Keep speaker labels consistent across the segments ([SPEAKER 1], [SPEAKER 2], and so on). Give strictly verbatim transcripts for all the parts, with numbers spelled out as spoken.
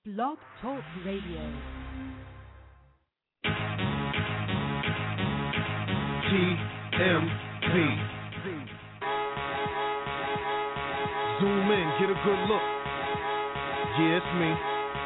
[SPEAKER 1] Blog Talk Radio.
[SPEAKER 2] T M V. Zoom in, get a good look. Yeah, it's me.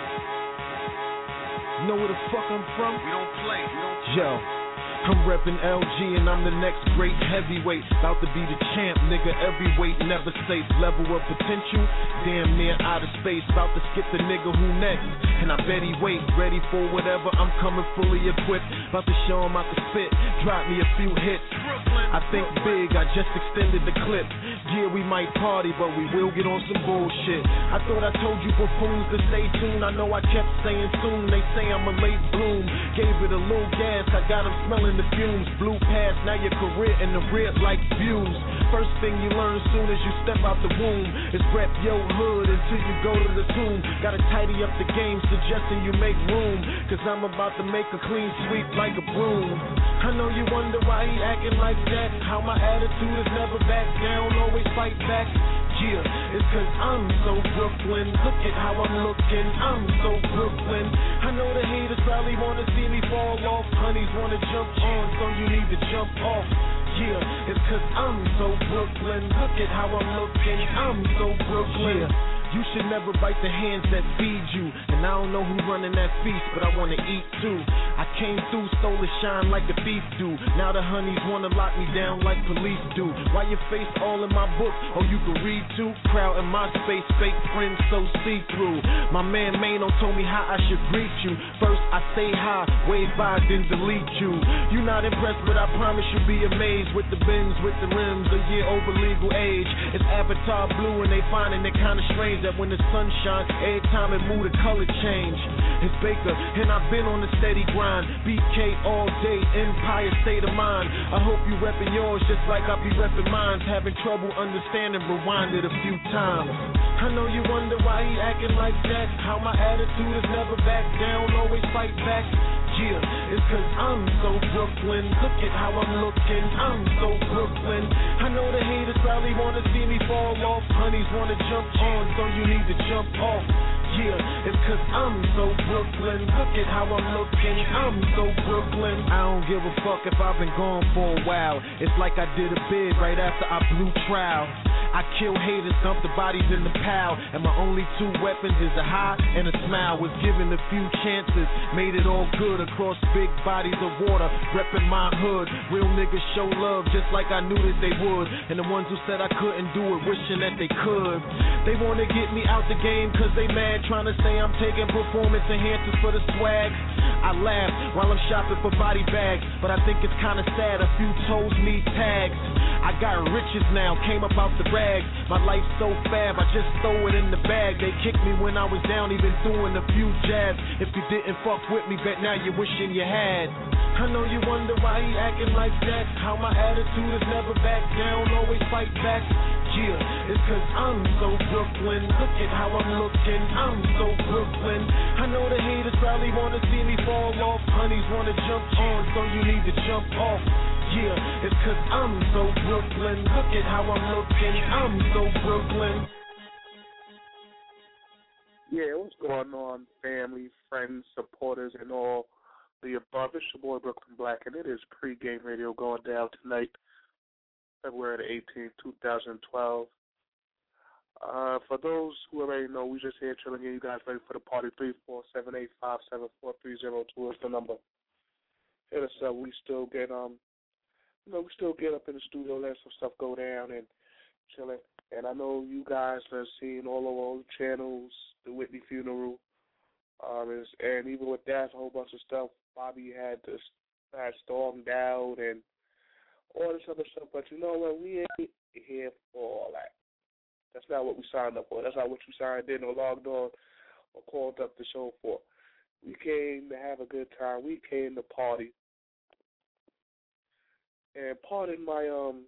[SPEAKER 2] Know where the fuck I'm from?
[SPEAKER 3] We don't play, we don't play.
[SPEAKER 2] Yo, I'm reppin' L G and I'm the next great heavyweight. About to be the champ, nigga, every weight never safe. Level of potential, damn near out of space. About to skip the nigga who next, and I bet he wait. Ready for whatever, I'm coming fully equipped. About to show him I can spit, drop me a few hits. I think big, I just extended the clip. Yeah, we might party, but we will get on some bullshit. I thought I told you buffoons to stay tuned. I know I kept saying soon, they say I'm a late bloom. Gave it a little gas, I got them smelling the fumes. Blew past, now your career in the rear like views. First thing you learn soon as you step out the womb is rep your hood until you go to the tomb. Gotta tidy up the game, suggesting you make room, cause I'm about to make a clean sweep like a broom. I know you wonder why he acting like that, how my attitude is never back down, always fight back. Yeah, it's cause I'm so Brooklyn. Look at how I'm looking, I'm so Brooklyn. I know the haters probably wanna see me fall off. Honeys wanna jump on, so you need to jump off. Yeah, it's cause I'm so Brooklyn. Look at how I'm looking, I'm so Brooklyn. Yeah. You should never bite the hands that feed you. And I don't know who running that feast, but I wanna eat too. I came through, stole a shine like a thief do. Now the honeys wanna lock me down like police do. Why your face all in my book? Oh, you can read too? Crowd in my space, fake friends so see-through. My man Mano told me how I should greet you. First I say hi, wave by, then delete you. You not impressed, but I promise you'll be amazed. With the bins, with the rims, a year over legal age. It's Avatar blue and they finding it kinda strange that when the sun shines, every time it move the color change. It's Baker, and I've been on the steady grind. B K all day, Empire state of mind. I hope you reppin' yours just like I be reppin' mine. Having trouble understanding, rewind it a few times. I know you wonder why he acting like that, how my attitude is never back down, always fight back. Yeah, it's cause I'm so Brooklyn. Look at how I'm looking, I'm so Brooklyn. I know the haters probably wanna see me fall off. Honeys wanna jump on, so you need to jump off. Yeah, it's cause I'm so Brooklyn. Look at how I'm looking, I'm so Brooklyn. I don't give a fuck if I've been gone for a while. It's like I did a bid right after I blew trial. I kill haters, dump the bodies in the pile, and my only two weapons is a high and a smile. Was given a few chances, made it all good across big bodies of water, reppin' my hood. Real niggas show love just like I knew that they would, and the ones who said I couldn't do it, wishing that they could. They wanna get me out the game cause they mad, trying to say I'm taking performance enhancers for the swag. I laugh while I'm shopping for body bags, but I think it's kinda sad a few toes need tags. I got riches now, came up out the rags. My life's so fab, I just throw it in the bag. They kicked me when I was down, even doing a few jabs. If you didn't fuck with me, bet now you're wishing you had. I know you wonder why he acting like that, how my attitude is never back down, always fight back. Yeah, it's cause I'm so Brooklyn. Look at how I'm looking, I'm so Brooklyn. I know the haters probably wanna see me fall off. Honeys wanna jump on, so you need to jump off. Yeah, it's cause I'm so Brooklyn. Look at how I'm looking, I'm so Brooklyn.
[SPEAKER 3] Yeah, what's going on, family, friends, supporters, and all the above? It's your boy Brooklyn Black, and it is Pre-Game Radio going down tonight, February the eighteenth, twenty twelve. Uh, for those who already know, we just here chilling here. You guys ready for the party? three four seven eight five seven four three zero two is the number. Hit us up. We still get, um, you know, we still get up in the studio, let some stuff go down and chilling. And I know you guys have seen all over all the channels, the Whitney funeral. Um, and, and even with that, a whole bunch of stuff. Bobby had this, had stormed out and all this other stuff. But you know what? We ain't here for all that. That's not what we signed up for. That's not what you signed in or logged on or called up the show for. We came to have a good time. We came to party. And pardon my, um,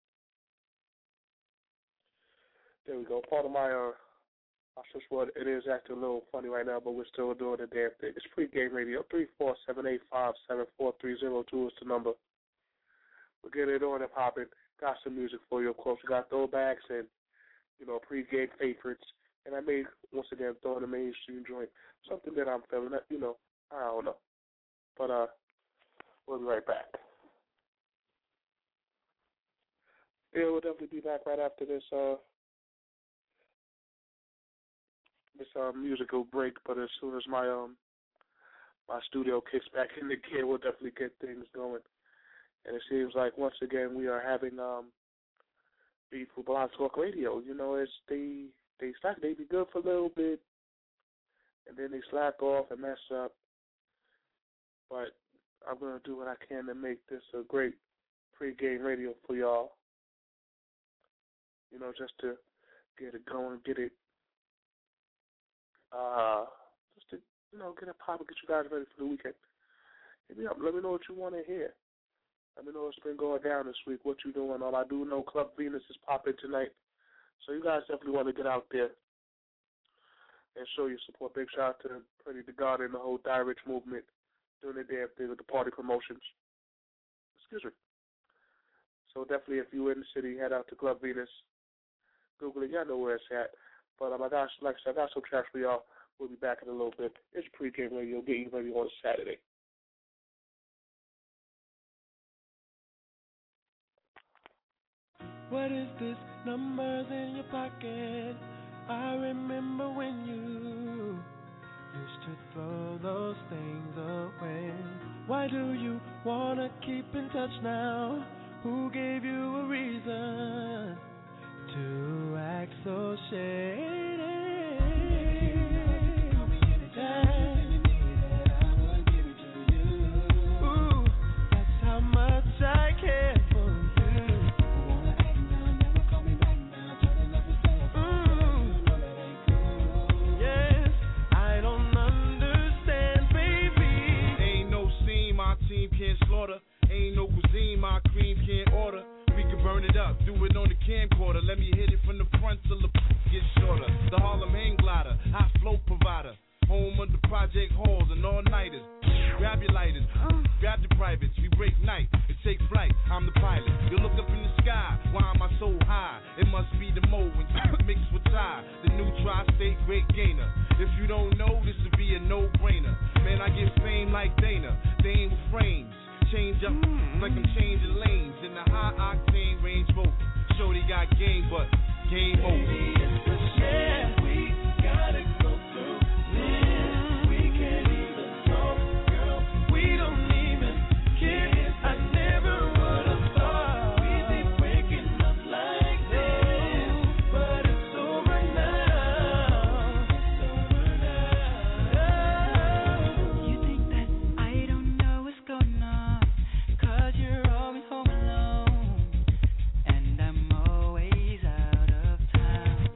[SPEAKER 3] there we go. Pardon my, uh, I just want, it is acting a little funny right now, but we're still doing the damn thing. It's Pre-Game Radio. three four seven eight five seven four three zero two is the number. We're getting it on and popping. Got some music for you, of course. We got throwbacks and, you know, pre-game favorites. And I may, once again, throw in a mainstream joint, something that I'm feeling, that, you know, I don't know. But uh, we'll be right back. Yeah, we'll definitely be back right after this uh this uh, musical break. But as soon as my um my studio kicks back in the gear, we'll definitely get things going. And it seems like once again we are having um beef with Blog Talk Radio. You know, it's they they slack they be good for a little bit, and then they slack off and mess up. But I'm gonna do what I can to make this a great pre-game radio for y'all. You know, just to get it going, get it, uh, just to, you know, get it popping, get you guys ready for the weekend. Hit me up. Let me know what you want to hear. Let me know what's been going down this week, what you doing. All I do know, Club Venus is popping tonight. So you guys definitely want to get out there and show your support. Big shout out to Pretty the God and the whole Die Rich movement doing their damn thing with the party promotions. Excuse me. So definitely, if you're in the city, head out to Club Venus. Google it. Y'all know where it's at. But um, I got, like I said, I got some tracks for y'all. We'll be back in a little bit. It's Pre-Game Radio. Get you ready on Saturday.
[SPEAKER 2] What is this? Numbers in your pocket. I remember when you used to throw those things away. Why do you wanna keep in touch now? Who gave you a reason to act so shady? Ooh, that's how much I care for you. Ooh, yes, I don't understand, baby.
[SPEAKER 1] Ain't no scene my team can't slaughter. Ain't no cuisine my cream can't order. We can burn it up, do it on the camcorder. Let me hit it from the front till the gets shorter. The Harlem hang glider, high flow provider. Home of the project halls and all-nighters. Grab your lighters, grab your privates. We break night and take flight. I'm the pilot. You look up in the sky. Why am I so high? It must be the mo when mixed with Ty, the new tri-state great gainer. If you don't know, this would be a no-brainer. Man, I get fame like Dana. They ain't with frames. Change up like I'm changing lanes in the high octane Range Rover. Shorty got game, but game over.
[SPEAKER 2] Yeah, we gotta go through this. We can't even talk, girl. We don't even care. I never would have thought we'd be breaking up like this, but it's over now. It's over now.
[SPEAKER 4] You think that I don't know what's going on? Cause you're always home alone, and I'm always out of town.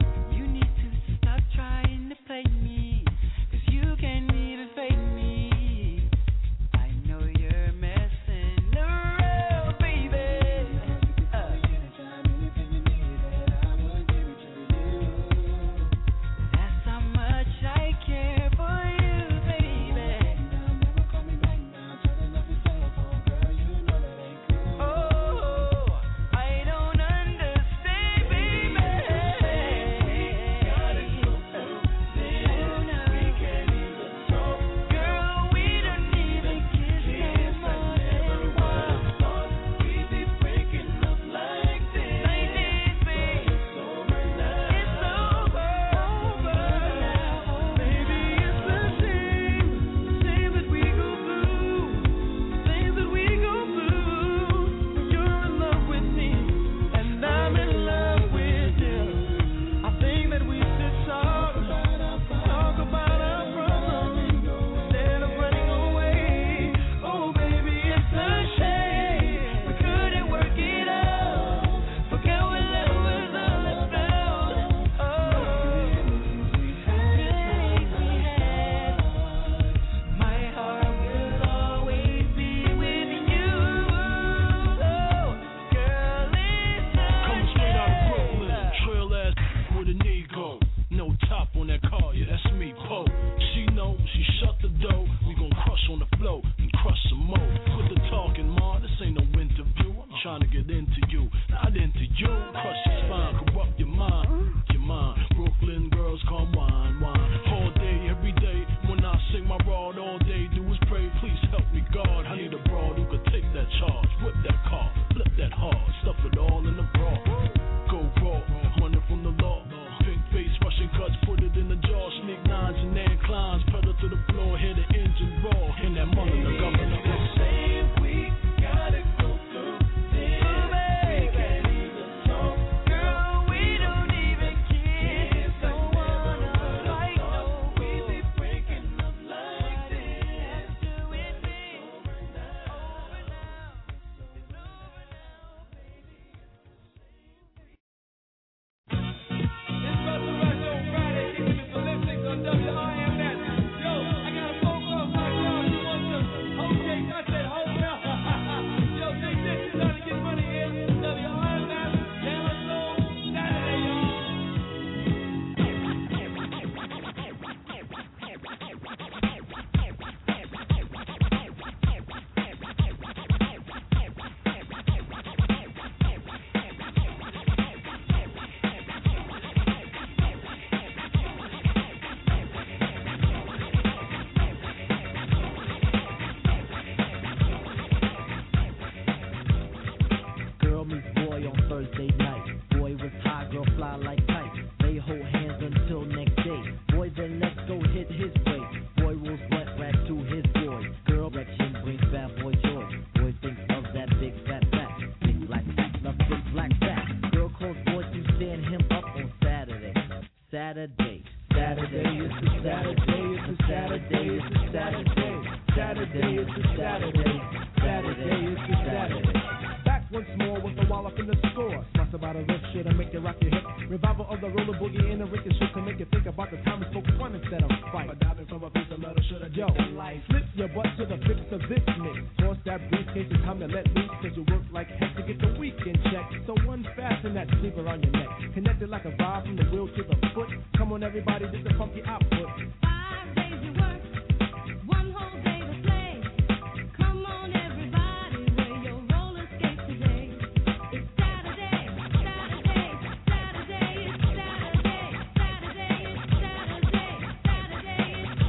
[SPEAKER 5] it his way. Boy rules blunt rack to his boy. Girl erection brings bad boy joy. Boy thinks of that big fat fat. Big black fat, the big black fat. Girl calls boy to stand him up on Saturday. Saturday. Saturday is the Saturday, it's the Saturday, it's the Saturday. Saturday is the Saturday. Saturday is the Saturday.
[SPEAKER 6] Back once more with the wallop in the score. Slice about a riff shit and make you rock your hip. Revival of the roller boogie in the rickin' shit to make you think about the time we spoke fun instead of fight. Diving from a piece of metal shoulda yo life. Slip your butt to the fix of this mix. Toss that briefcase, it's time to let loose. Cause you work like heck to get the weekend check. So unfasten that sleeper on your neck. Connected like a vibe from the wheel to the foot. Come on everybody, this is funky output.
[SPEAKER 4] Five days you work, one whole day to play. Come on everybody, wear your roller skates today. It's Saturday, Saturday, Saturday, it's Saturday, Saturday, it's Saturday, Saturday, it's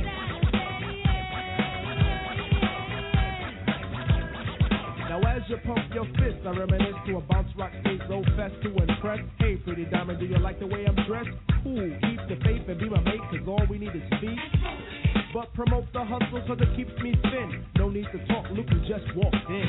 [SPEAKER 4] Saturday.
[SPEAKER 6] Now as you pump your fist, I reminisce to a bounce rock stage low fest to impress. Hey pretty diamond, do you like the way I'm dressed? Cool, keep the faith and be my mate, cause all we need is speed. But promote the hustle cause it keeps me thin. No need to talk, look who just walked in.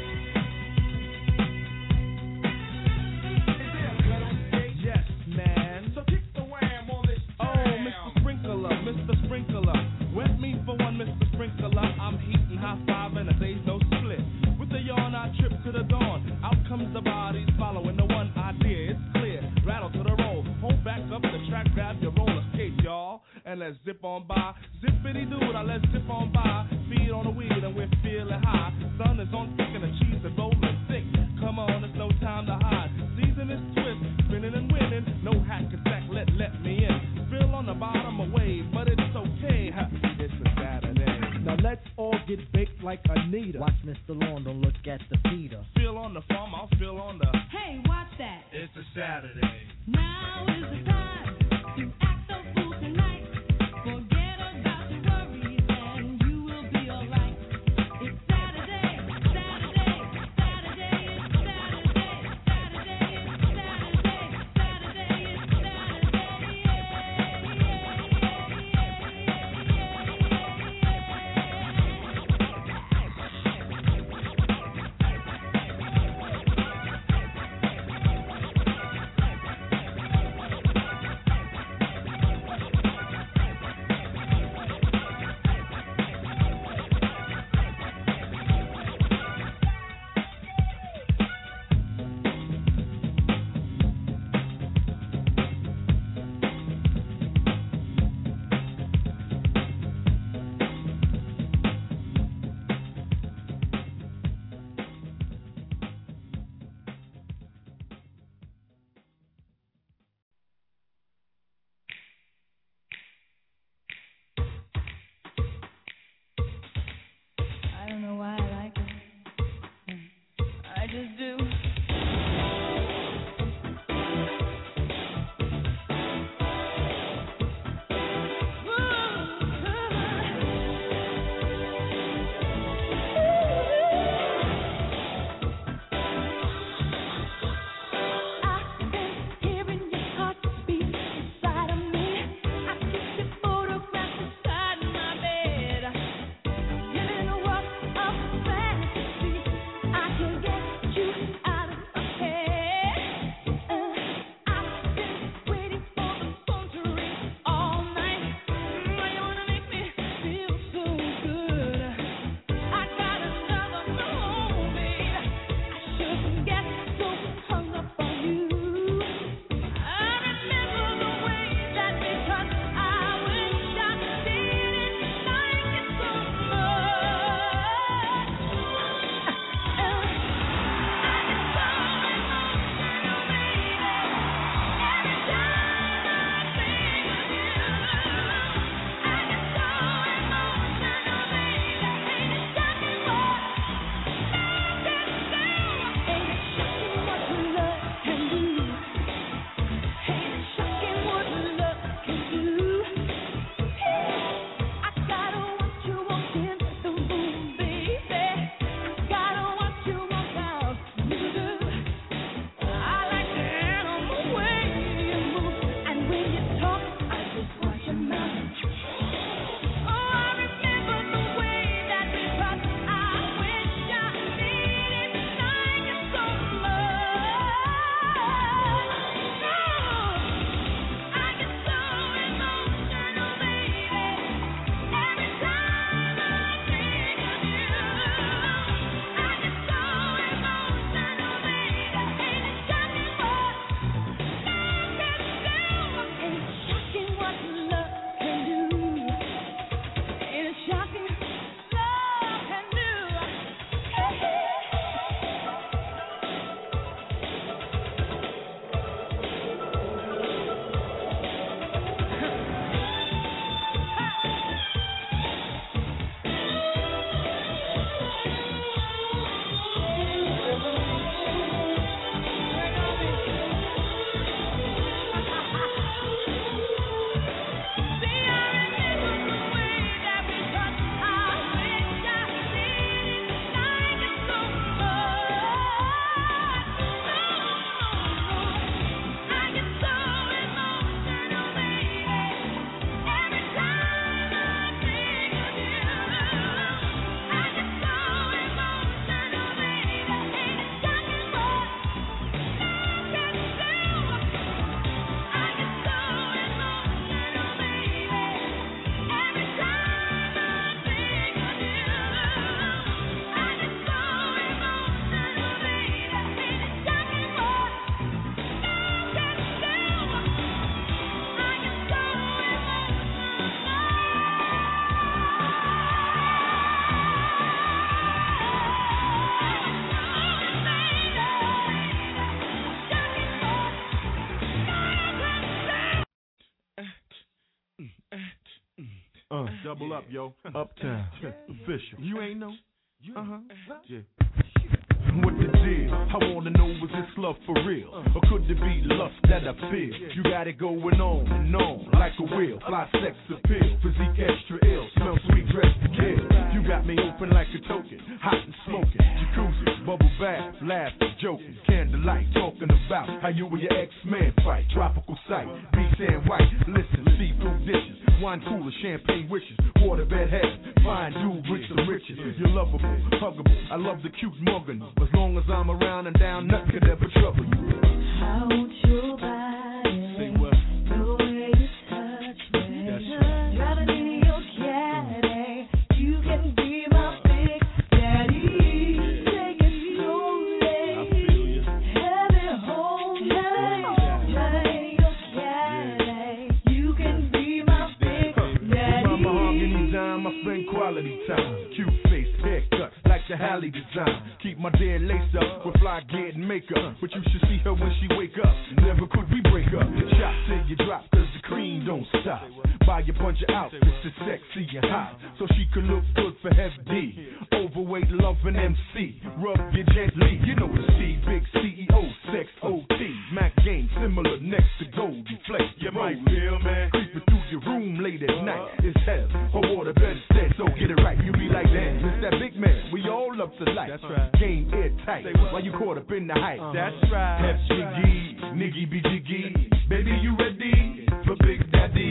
[SPEAKER 6] Yes, man. So kick the wham on this jam. Oh, Mister Sprinkler, Mister Sprinkler. Wet me for one, Mister Sprinkler. I'm heating high five and a day's no split. With the yawn, I trip to the dawn. Out comes the bodies following the one idea. It's clear. Rattle to the roll. Hold back up the track, grab your roller skate, y'all. And let's zip on by. Zippity doo, now let's zip on by. Feed on the weed and we're feeling high. Sun is on thick and the cheese is rolling thick. Come on, it's no time to hide. Season is twist, spinning and winning. No hack attack, let let me in. Feel on the bottom of wave, but it's okay. Ha, it's a Saturday. Now let's all get baked like Anita.
[SPEAKER 5] Watch Mister Lawn, don't look at the feeder.
[SPEAKER 1] Feel on the farm, I'll feel on the.
[SPEAKER 4] Hey, watch that.
[SPEAKER 1] It's a Saturday.
[SPEAKER 4] Now is the time to act a fool tonight. Forget about your worries and you will be alright. It's Saturday, Saturday, Saturday, it's Saturday, Saturday, it's Saturday, Saturday, it's
[SPEAKER 2] Double up, yo. Uptown. Official. You ain't know? Uh-huh. Yeah. What the deal? I wanna know, is this love for real? Or could it be lust that I feel? You got it going on and on like a wheel. Fly sex appeal, physique extra ill. Smell sweet, dress to kill. You got me open like a token, hot and smoking. Jacuzzi, bubble bath, laughing, joking. Candlelight, talking about how you and your ex-man fight. Tropical sight, beach and white. Listen, seafood dishes, wine cooler, champagne wishes. Waterbed head, fine dude with some riches. You're lovable, huggable. I love the cute mugging. As long as I'm around and down, nothing could ever trouble you.
[SPEAKER 4] I want your body.
[SPEAKER 2] Say what?
[SPEAKER 4] The way you touch me.
[SPEAKER 2] That's right.
[SPEAKER 4] Driving in your caddy. You can be my big daddy. Take it slowly.
[SPEAKER 2] I feel you.
[SPEAKER 4] Have it home night. Driving in your caddy. You can be my big daddy.
[SPEAKER 2] With my mahogany dime, I spend quality time. Cute face, haircut, like the Halle design. Keep my dead lace up with fly gear and makeup. But you should see her when she wake up. Never could we break up. Shot till you drop, cause the cream don't stop. Buy a bunch of outfits to sexy and hot, so she could look good for F D. Overweight, loving M C. Rub you gently, you know the C. Big C E O, sex O T. Mac game, similar next to Goldie Flex. You might feel, man. Creeping through your room late at night. It's hell, her water better stead, so get it right. You be like, damn, it's that big man. We all up to life. That's right. Game airtight. While you caught up in the hype. Uh-huh. That's right. F G G, niggy be jiggy. Baby, you ready for Big Daddy?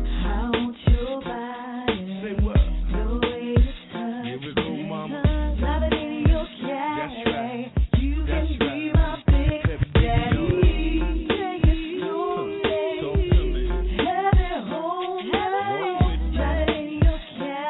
[SPEAKER 4] I want your body.
[SPEAKER 2] Say what?
[SPEAKER 4] The way you touch
[SPEAKER 2] Here we go, mama.
[SPEAKER 4] Driving in your caddy.
[SPEAKER 2] That's right.
[SPEAKER 4] You
[SPEAKER 2] That's
[SPEAKER 4] can
[SPEAKER 2] right.
[SPEAKER 4] be my big
[SPEAKER 2] F D,
[SPEAKER 4] daddy. Take it slowly.
[SPEAKER 2] Talk to me.
[SPEAKER 4] Have it home night. Driving in your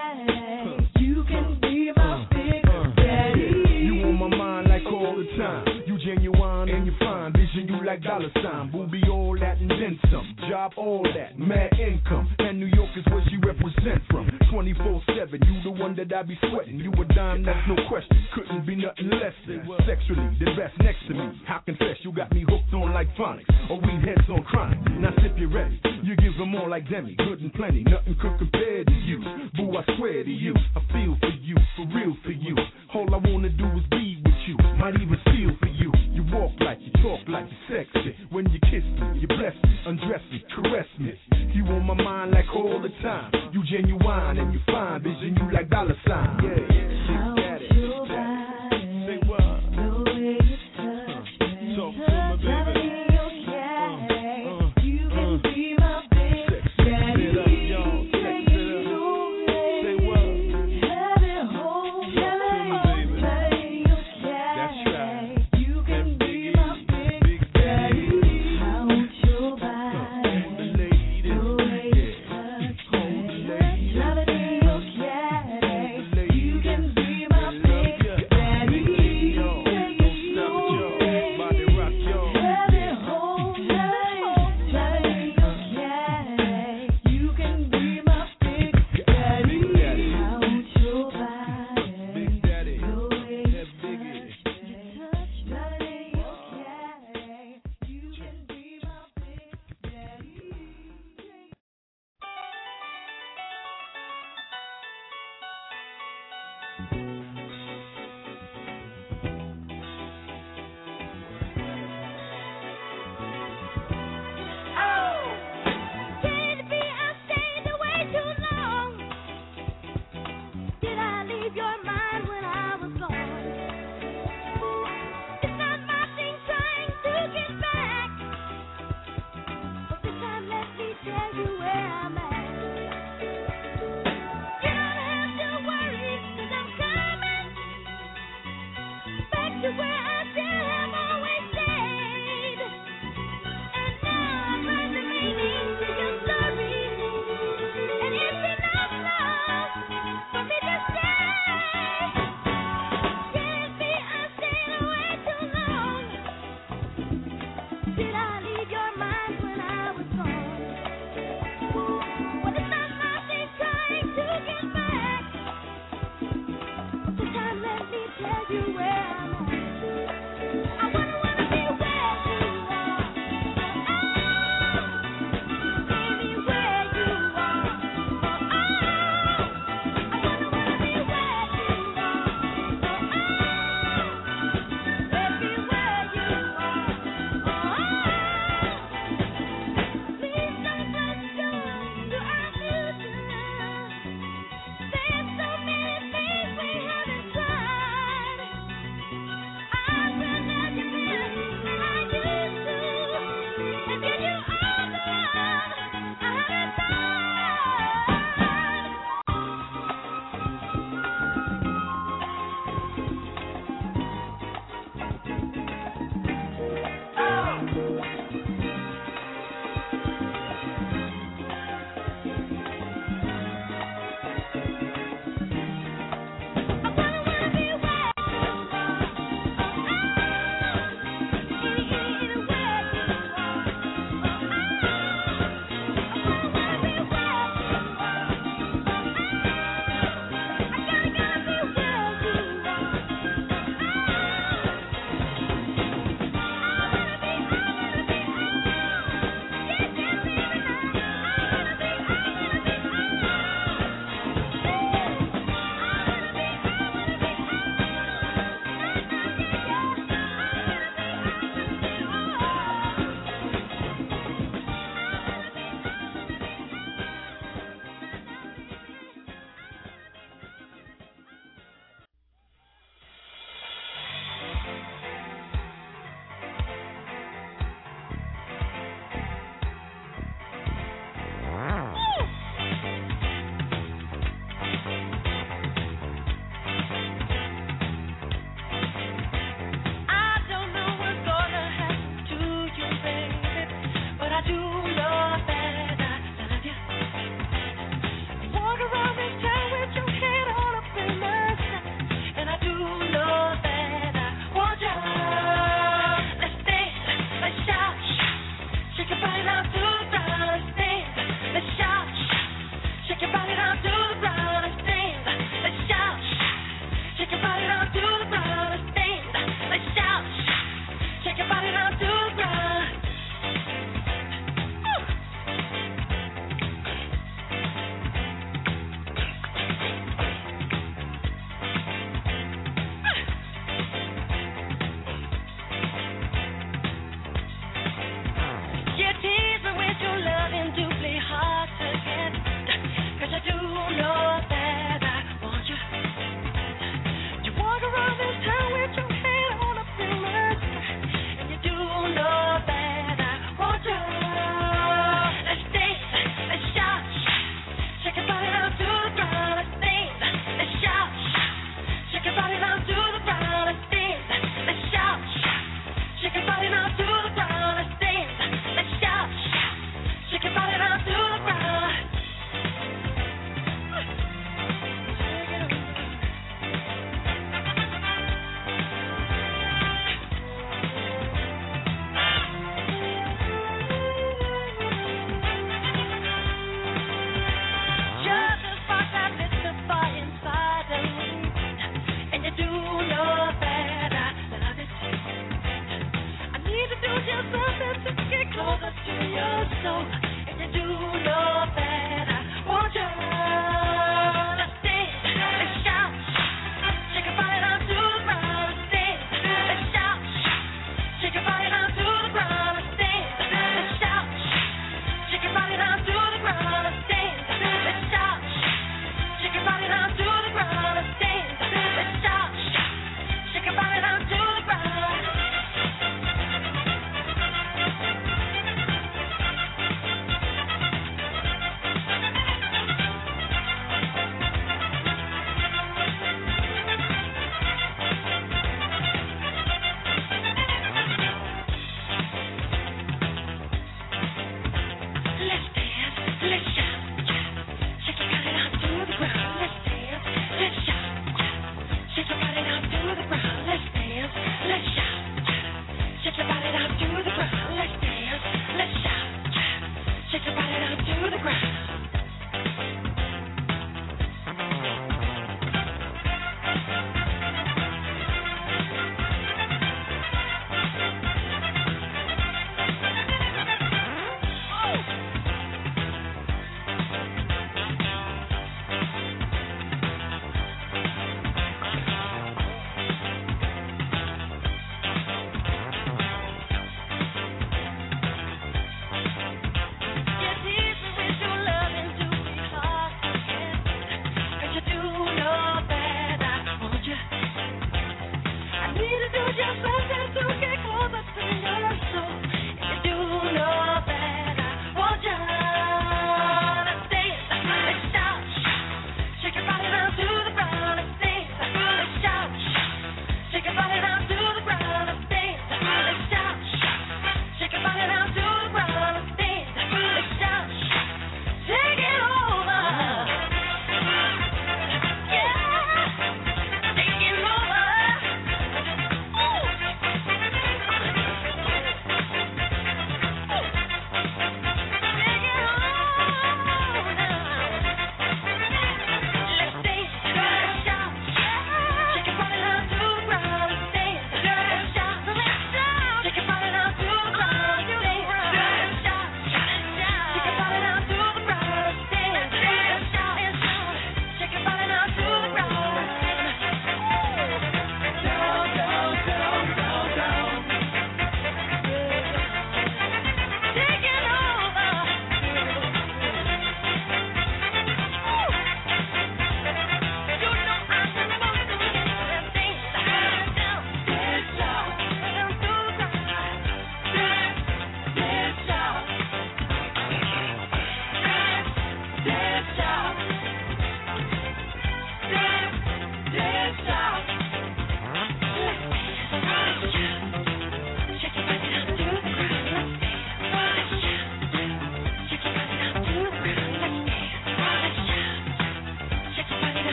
[SPEAKER 4] caddy. You can be my big daddy.
[SPEAKER 2] You on my mind like all the time. You genuine and you fine. Vision you like dollar sign. Booby all that and then some. Job all that. Mad income. And New York is where she represent from. twenty-four seven. You the one that I be sweating. You a dime, that's no question. Couldn't be nothing less than. Sexually, the best next to me. I confess you got me hooked on like phonics. Or we heads on crime. Now sip you ready. You give them all like Demi. Good and plenty. Nothing could compare to you. Boo, I swear to you. I feel for you. For real for you. All I wanna do is be with you. Might even feel for you. You walk like you talk like you sexy. When you kiss me, you bless me, undress me, caress me. You on my mind like all the time. You genuine and you fine. Vision you like dollar sign. Yeah, yeah.
[SPEAKER 4] I want your body.
[SPEAKER 2] Say what?
[SPEAKER 4] The way you touch me.
[SPEAKER 2] Talk to me, baby.
[SPEAKER 4] Driving in your caddy.
[SPEAKER 2] Uh, uh,
[SPEAKER 4] You can
[SPEAKER 2] uh.
[SPEAKER 4] be my big
[SPEAKER 2] Sex
[SPEAKER 4] daddy.
[SPEAKER 2] it up, y'all. Sex
[SPEAKER 4] Take
[SPEAKER 2] it
[SPEAKER 4] it
[SPEAKER 2] up.
[SPEAKER 4] slowly.
[SPEAKER 2] Say what?
[SPEAKER 4] Have it home
[SPEAKER 2] Talk to me, baby.
[SPEAKER 4] Driving in your caddy.
[SPEAKER 2] That's right.
[SPEAKER 4] You can
[SPEAKER 2] F D
[SPEAKER 4] be
[SPEAKER 2] E,
[SPEAKER 4] my big
[SPEAKER 2] Big Daddy.
[SPEAKER 4] I want your
[SPEAKER 2] Hold the
[SPEAKER 4] body.
[SPEAKER 2] lady.
[SPEAKER 4] The way you
[SPEAKER 2] Yeah.
[SPEAKER 4] touch
[SPEAKER 2] Hold the
[SPEAKER 4] me.
[SPEAKER 2] lady.
[SPEAKER 4] Driving in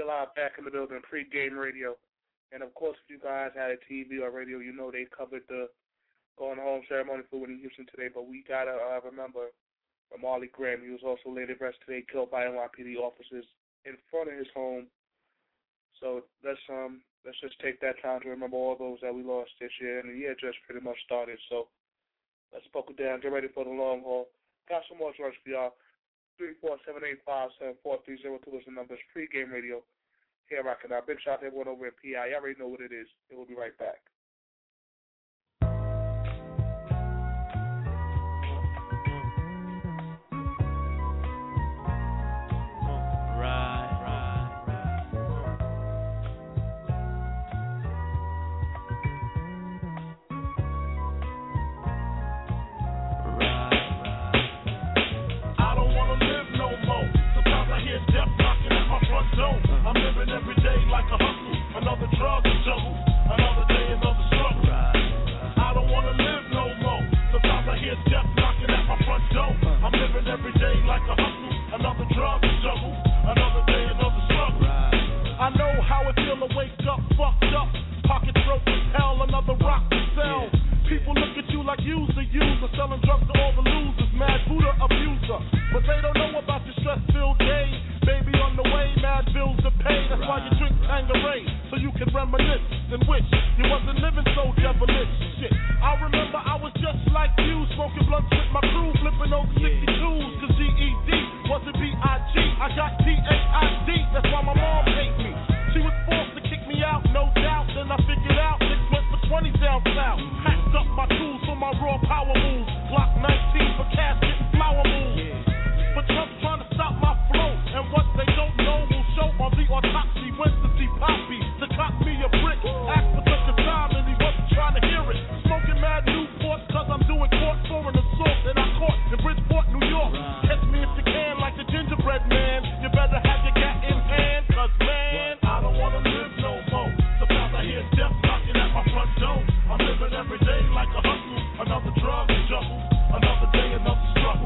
[SPEAKER 3] Live back in the building, pre-game radio. And, of course, if you guys had a T V or radio, you know they covered the going home ceremony for Whitney Houston today. But we got to uh, remember Marley Graham. He was also laid to rest today, killed by N Y P D officers in front of his home. So let's um let's just take that time to remember all those that we lost this year. And the year just pretty much started. So let's buckle down, get ready for the long haul. Got some more drugs for y'all. three four seven eight five seven four three zero two is the numbers. Pre-game radio. Here rocking out. Big shout out to everyone over in P I. Y'all already know what it is. And we'll be right back.
[SPEAKER 7] I'm living every day like a hustle, another drug to juggle, another day, another struggle. I don't want to live no more. Sometimes I hear death knocking at my front door. I'm living every day like a hustle, another drug to juggle, another day, another struggle. I know how it feel to wake up fucked up, pockets broke as hell, another rock to sell. People look at you like you's the user, selling drugs to all the losers, mad Buddha abuser. But they don't know about the stress-filled day. Baby on the way, mad bills to pay. That's why you drink Tanqueray, so you can reminisce and wish you wasn't living so devilish. Shit, I remember I was just like you, smoking blunts with my crew, flipping over sixty-twos. Cause G E D wasn't B I G, I got T A I D. That's why my mom hate me. She was forced to kick me out, no doubt. Then I figured out six went for twenty down south. Packed up my tools for my raw power moves. Glock nineteen for casket and flower moves. But Trump's trying to stop my flow, and what they don't know will show on the autopsy. Went to see Poppy to cop me a brick. Asked for such a time and he wasn't trying to hear it. Smoking mad Newport cause I'm doing court for an assault that I caught in Bridgeport, New York. Catch me if you can like the gingerbread man. You better have your gat in hand, cause man, I don't wanna live no more. Sometimes I hear death knocking at my front door. I'm living every day like a hustle, another drug to juggle, another day, another struggle.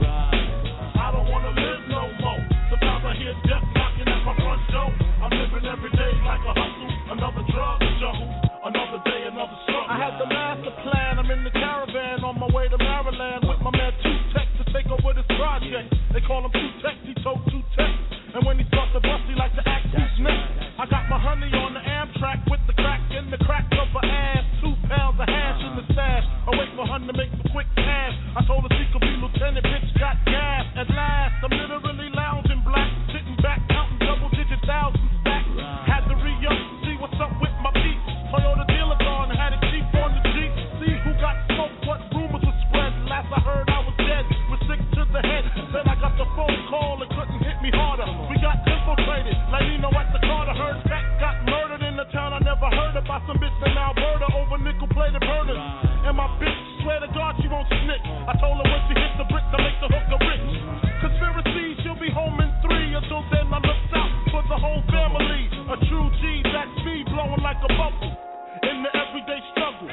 [SPEAKER 7] I don't wanna live no more. Sometimes I hear death knocking at my front door. I'm living every day like a hustle, another drug to juggle, another day, another struggle. I had the master plan. I'm in the caravan on my way to Maryland with my man Two Tech to take over this project. They call him Two Tech. He told Two Tech. And when he starts to bust, he like to act who's next. I got my honey on the Amtrak with the crack in the crack of her ass. Two pounds of hash in the stash. I wait for her to make some quick cash. I told her she could be lieutenant, bitch got gas. At last, I'm literally lounging black, sitting back, counting double digit thousand stacks. Had to re-up, see what's up with my peeps. Toyota dealer gone, had it cheap on the Jeep. See who got smoked, what rumors were spread. Last I heard I was dead, with sick to the head. Then I got the phone call, it couldn't hit me harder. We got infiltrated, like Nino at the Carter. Heard Beck got murdered in the town I never heard about. Some bitch in Alberta over nickel-plated burners. And my bitch, swear to God she won't snitch. I told her when she hit the brick to make the hooker rich. Conspiracy, she'll be home in three. Until then I looked out for the whole family. A true G, that's me, blowing like a bubble in the everyday struggle.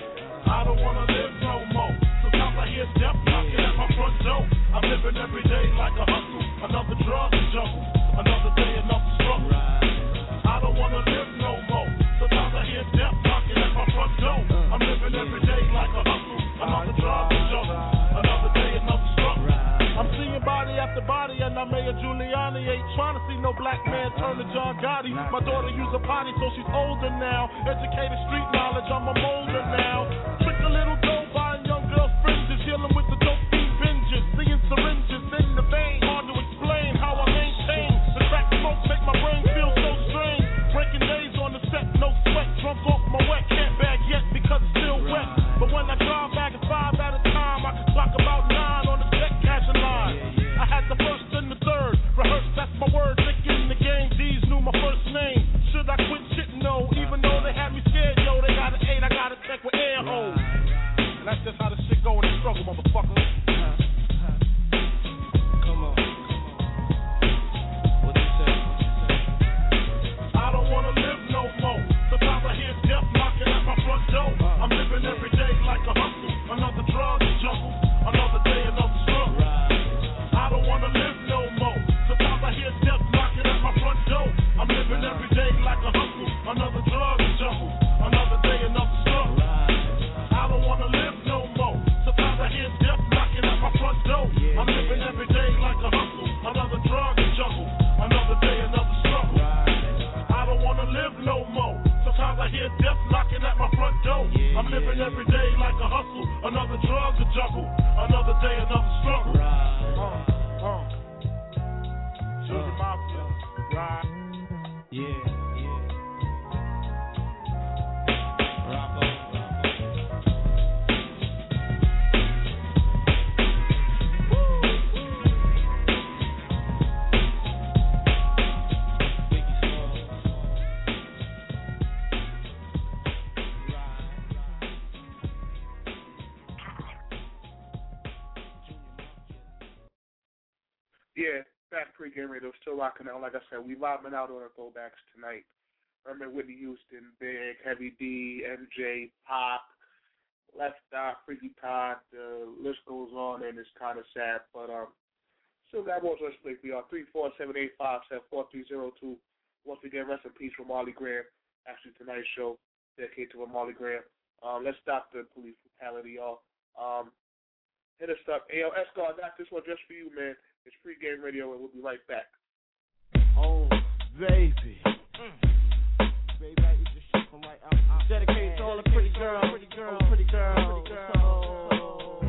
[SPEAKER 7] I don't wanna live no more. Sometimes I hear death knocking at my front door. I'm living every day like a hustle, another drug to juggle, another day, another struggle. I don't wanna live no more. Sometimes I hear death knocking at my front door. I'm living every day like a hustle, another drug to juggle, another day, another struggle. I'm seeing body after body, and I'm Mayor Giuliani. Ain't trying to see no black man turn to John Gotti. My daughter use a potty, so she's older now. Educated street knowledge, I'm a molder now. Trick a little dough, buying young girls' fringes, dealing with the dope fiend binges, seeing syringes in the vein. Hard to explain how I maintain the crack smoke, make my brain feel so strange. Breaking days on the set, no sweat, drunk off my wet. Can't bag yet because it's still wet. But when I drive back, it's five at a time. I can clock about nine on the set, cashing line. I had the first and the third, rehearsed, that's my word. Thick in the game, D's knew my first name. Should I quit shit? No, even though they had me scared, yo, they got an eight, I got a check with air holes. And that's just how the shit go in the struggle, motherfucker. Come on. What you say? I don't wanna live no more. Sometimes I hear death knocking at my front door. I'm living every day like a hustle, another drug to juggle, another day, another struggle. I don't wanna live no more. Sometimes I hear death knocking at my front door. I'm living every juggle. Another day, another struggle.
[SPEAKER 6] Uh, uh. Sugar Mafia. Right. Yeah, yeah. Bravo, bravo.
[SPEAKER 3] Yeah, back pregame radio, still rocking out. Like I said, we vibing out on our throwbacks tonight. Herman, Whitney Houston, Big, Heavy D, M J, Pop, Left Eye, Freaky Todd. The list goes on, and it's kind of sad. But um, still got more to explain for y'all. three four seven eight five seven four three zero two. Once again, rest in peace from Marley Graham. Actually, tonight's show dedicated to Marley Graham. Um, let's stop the police brutality, y'all. Um, hit us up. Hey, yo, Escar, I got this one just for you, man. It's pregame radio, and we'll be right back.
[SPEAKER 6] Oh, baby. Mm. Baby, I eat this shit from right out. out. Dedicated to all the pretty girls, pretty girls, pretty girls, pretty girls. Oh.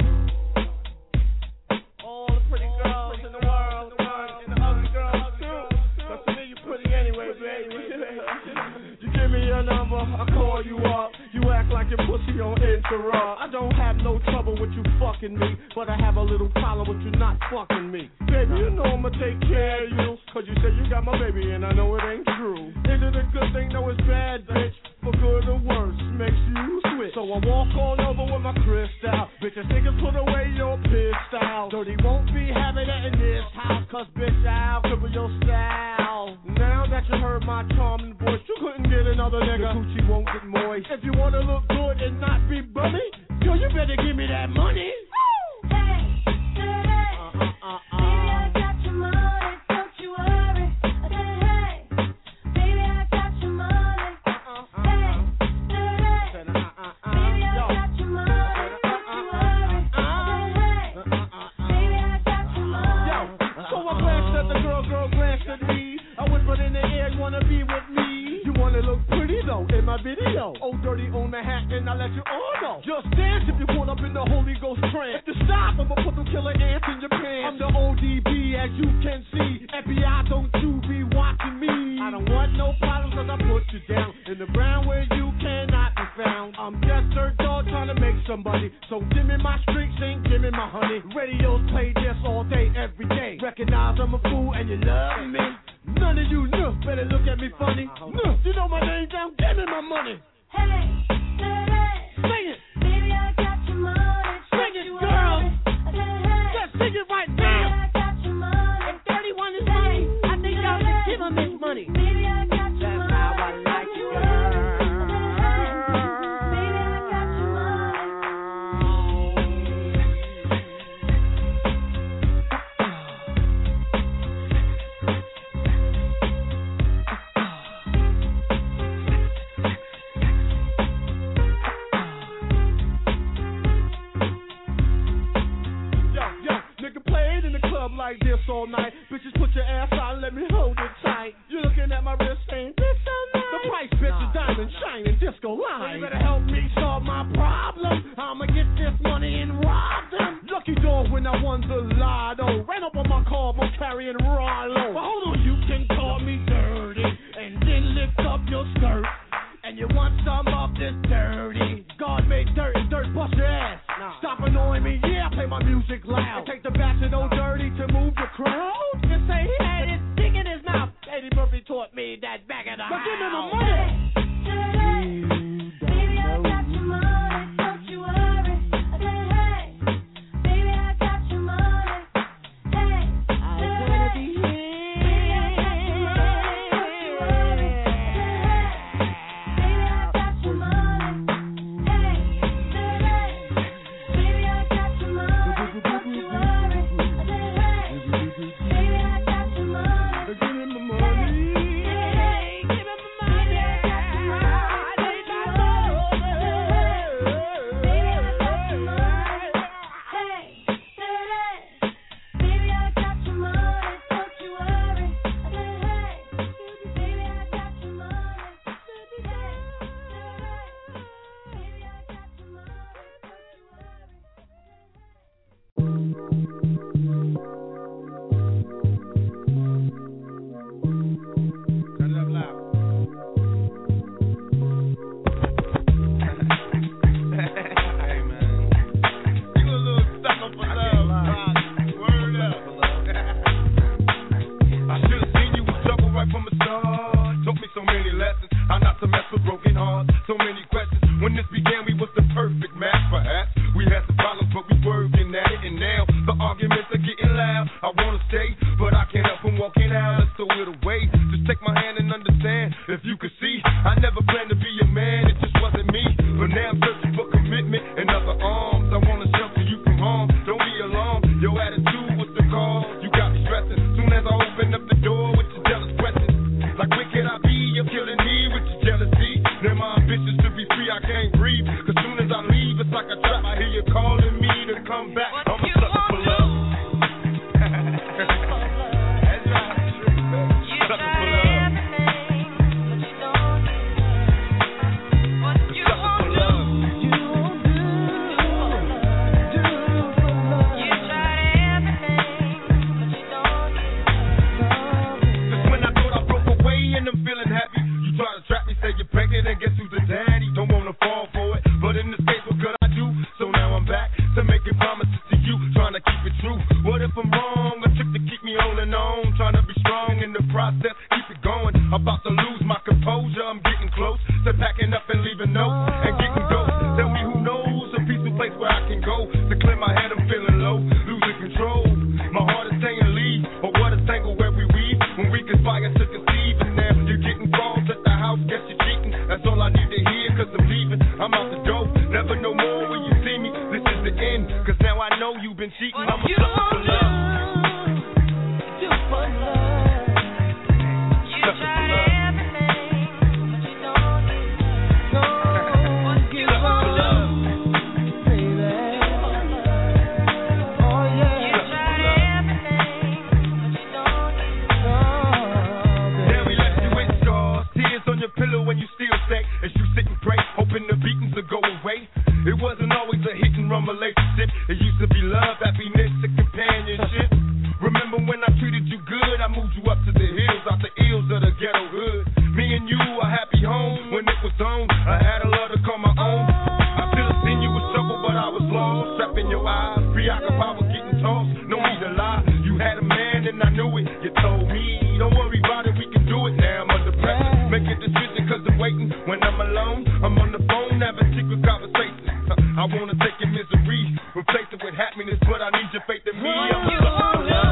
[SPEAKER 6] All the pretty girls in the world, and the ugly girls too. But to me, you pretty anyway, baby. You give me your number, I call you up. You act like your pussy on Instagram. I don't have no trouble with you fucking me, but I have a little problem with you not fucking me. Baby, you know I'ma take care of you, cause you say you got my baby and I know it ain't true. Is it a good thing? No, it's bad, bitch. For good or worse, makes you switch. So I walk on over with my crystal. Bitches, niggas, put away your pistol. Dirty won't be having it in this house, cause bitch, I'll cripple your style. Now that you heard my charming voice, you couldn't get another nigga. The Gucci won't get moist. If you wanna look good and not be bummy, yo, you better give me that money.
[SPEAKER 4] Hey, hey,
[SPEAKER 6] Uh, uh,
[SPEAKER 4] baby, I got your money, don't you worry. I said, hey, baby, I got your money. Hey, hey, baby, I got your money, don't you worry. I said, hey, baby, I got your money.
[SPEAKER 6] Yo, so I glanced at the girl, girl glanced at me. I whispered in the air, you wanna be with me? You wanna look pretty though in my video. Oh, dirty on the hat, and I let you all know. Just dance if you caught up in the Holy Ghost trance. If you stop, I'ma put them killer ants in your pants. I'm the O D B, as you can see. F B I, don't you be watching me. I don't want no problems, cause I put you down in the ground where you cannot be found. I'm just a dog trying to make somebody. So give me my streaks and give me my honey. Radios play this all day, every day. Recognize I'm a fool and you love me. None of you know, better look at me funny. No, you know my name down, give me my money.
[SPEAKER 4] Hey, hey,
[SPEAKER 6] Sing it,
[SPEAKER 4] baby, I got your money,
[SPEAKER 6] sing
[SPEAKER 4] don't
[SPEAKER 6] it,
[SPEAKER 4] you
[SPEAKER 6] girl.
[SPEAKER 4] worry. I said, hey,
[SPEAKER 6] Just sing it right
[SPEAKER 4] baby,
[SPEAKER 6] now.
[SPEAKER 4] I got your money.
[SPEAKER 6] If thirty-one is money, I think y'all should give him his money.
[SPEAKER 4] Baby, I got your
[SPEAKER 6] That's
[SPEAKER 4] money.
[SPEAKER 6] how I like
[SPEAKER 4] don't
[SPEAKER 6] it,
[SPEAKER 4] you
[SPEAKER 6] girl.
[SPEAKER 4] worry. Baby, I got your money.
[SPEAKER 6] Yo, yo, nigga played in the club like this all night. Bitches, put your ass out and let me hold it tight. You looking at my wrist, ain't this so nice? The price, bitch, is diamond shining disco line. You better help me solve my problem. I'ma get this money and rob them. Lucky dog when I won the lotto. Ran up on my car, I'm carrying Rollo. But hold on, you can call me dirty and then lift up your skirt. And you want some of this dirty. God made dirt and dirt bust your ass. Stop annoying me, yeah, I play my music loud. And take the back to no dirty to move the crowd. Just say he had his dick in his mouth. Eddie Murphy taught me that back in the house. Give me the money.
[SPEAKER 4] Baby, I got your money, don't you worry. I said, hey, baby, I got your money. Hey,
[SPEAKER 6] I wanna be here.
[SPEAKER 4] baby, I got your money, don't you worry. I said, hey, baby, I got your money. Hey, baby, I got your money, don't you worry. I said, hey, baby, I got your money.
[SPEAKER 6] Give me my money.
[SPEAKER 4] Hey, give me my money. Baby, I got your
[SPEAKER 7] come back. I'm a sucker for love. That's right. Sucker for love. And guess who's the daddy? Don't wanna fall for it, but in this case, what could I do? So now I'm back to making promises to you, trying to keep it true. What if I'm wrong? A trick to keep me holding on, trying to be strong in the process, keep it going. About to lose my composure, I'm getting close to packing up and leaving notes and getting ghosts. Tell me who knows a peaceful place where I can go to clear my head. I'm feeling low, losing control. My heart is saying leave, but what a tangle where we weave when we conspire to conceive. And now you're getting calls at the house, guess you're cheating. That's all I need to hear, cause I'm leaving. I'm out the door, never no more when you see me. This is the end, cause now I know you've been cheating. I'm a sucker for love.
[SPEAKER 4] You for love. You tried everything, but you don't get it. Don't give up, baby. Oh yeah. You tried everything, but you don't get it.
[SPEAKER 7] Then we left you with scars, tears on your pillow when you still stay. As you sit and pray, hoping the beatings will go away. It wasn't always a hit and run relationship. It used to be love, happiness, and companionship. Remember when I treated you good? I moved you up to the hills, out the ills of the ghetto hood. Me and you, a happy home when it was on. I had a love to call my own. I still seen you with trouble, but I was lost. Trapped in your eyes, preoccupied with getting tossed. No need to lie, you had a man and I knew it. You told me, don't worry about it, we can do it. Now I'm under pressure, make a decision cause I'm waiting. When I'm alone, I'm on the phone having secret conversations. I wanna take your misery, replace it with happiness, but I need your faith in me. I'm a sucker for love.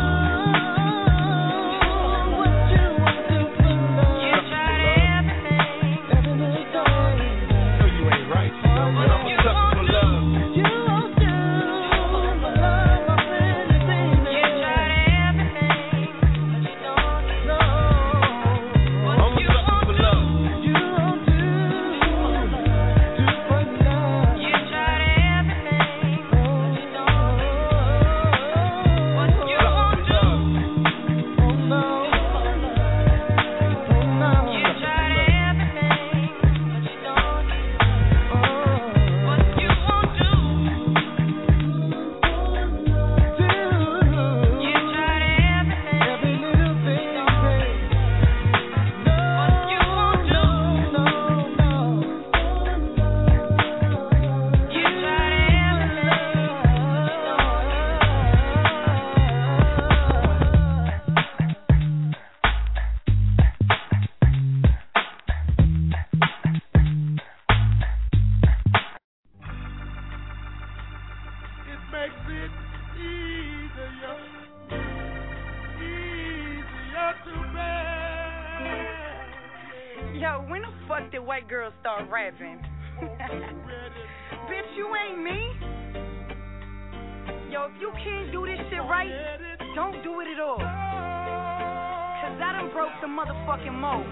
[SPEAKER 8] Yo, when the fuck did white girls start rapping? Bitch, you ain't me. Yo, if you can't do this shit right, don't do it at all. Cause I done broke the motherfucking mold.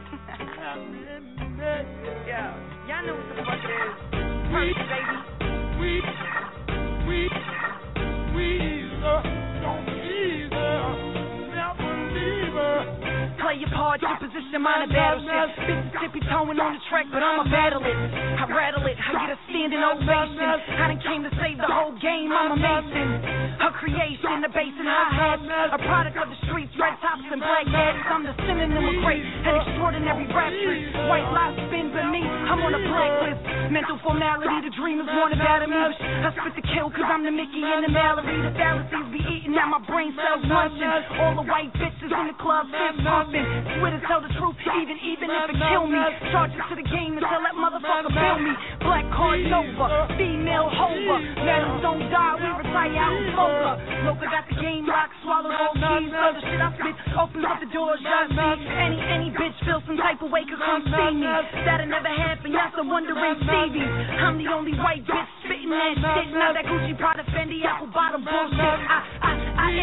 [SPEAKER 8] Yo, y'all know what the fuck it is. Purse, baby.
[SPEAKER 7] We, we, we, uh, don't either. Never leave her.
[SPEAKER 8] Play your part, your position, mine a battleship. Bitches tippy-toeing on the track, but I'm a battle it. I rattle it, I get a standing ovation. I done came to save the whole game, I'm a mason. Her creation, the bass and hi-hats. A product of the streets, red tops and black hats. I'm the synonym of great and extraordinary raptress. White lies spin beneath, I'm on a blacklist. Mental formality, the dreamers want about me. I spit the kill cause I'm the Mickey and the Mallory. The fallacies be eating, now my brain cells lunching. All the white bitches in the club fist pumping. Swear to tell the truth, even even if it kill me. Charge it to the game until that motherfucker bill me. Black card Nova, female Hova. Madams don't die, we retire out in Boca. Loca got the game locked, swallowed all keys. So the shit I spit opens up the doors, y'all see. Any, any bitch feel some type of way could come see me. That'll never happen, y'all some wondering Stevie. I'm the only white bitch spitting that shit. Now that Gucci, Prada, Fendi, apple bottom bullshit. I, I, I am the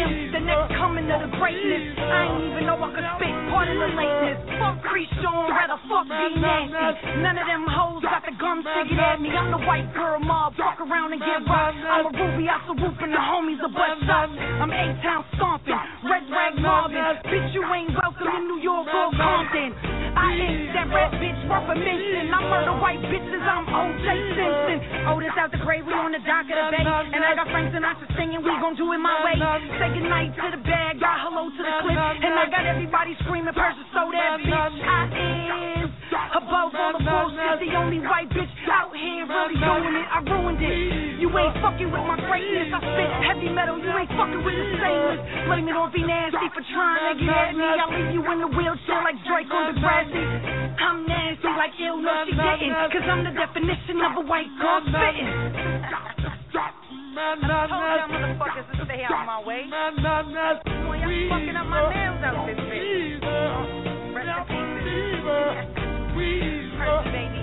[SPEAKER 8] next coming of the greatness. I ain't even know I could spit part of the lateness. Fuck Creashawn, rather fuck D Nasty. None of them hoes got the gums to get at me. I'm the white girl mob, fuck around and get rocked. I'm a Ruby, I salute and the homies are butt shots. I'm A-Town stomping, red rag mobbing. Bitch, you ain't welcome in New York or Compton. I ain't that red bitch worth a mention. I murder white bitches, I'm O J Simpson. Otis out the grave, we on the dock of the bay. And I got Frank Sinatra singing, we gon' do it my way. Say goodnight to the bag, got hello to the clip. And I got everybody screaming, Persia, so that bitch. I is above all the bullshit, the only white bitch out here really doing it. I ruined it. You ain't fucking with my greatness. I spit heavy metal, you ain't fucking with the stainless. Blame it on V Nasty for trying to get at me. I leave you in the wheelchair like Drake on the Brazzy. I'm nasty like ill, no she didn't. Cause I'm the definition of a white girl spitting. I told y'all motherfuckers to stay out of my way. Boy, y'all fucking up my nails out this bitch. Rest in peace. Percy, baby.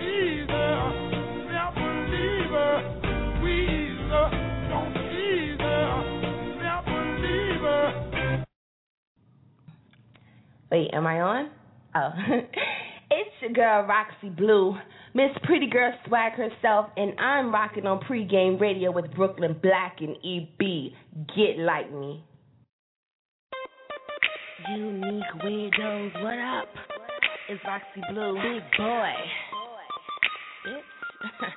[SPEAKER 9] Wait, am I on? Oh. It's your girl, Roxy Blue, Miss Pretty Girl Swag herself, and I'm rocking on pregame radio with Brooklyn Black and E B. Get like me. Unique weirdos, what up? It's Roxy Blue, big boy. Bitch.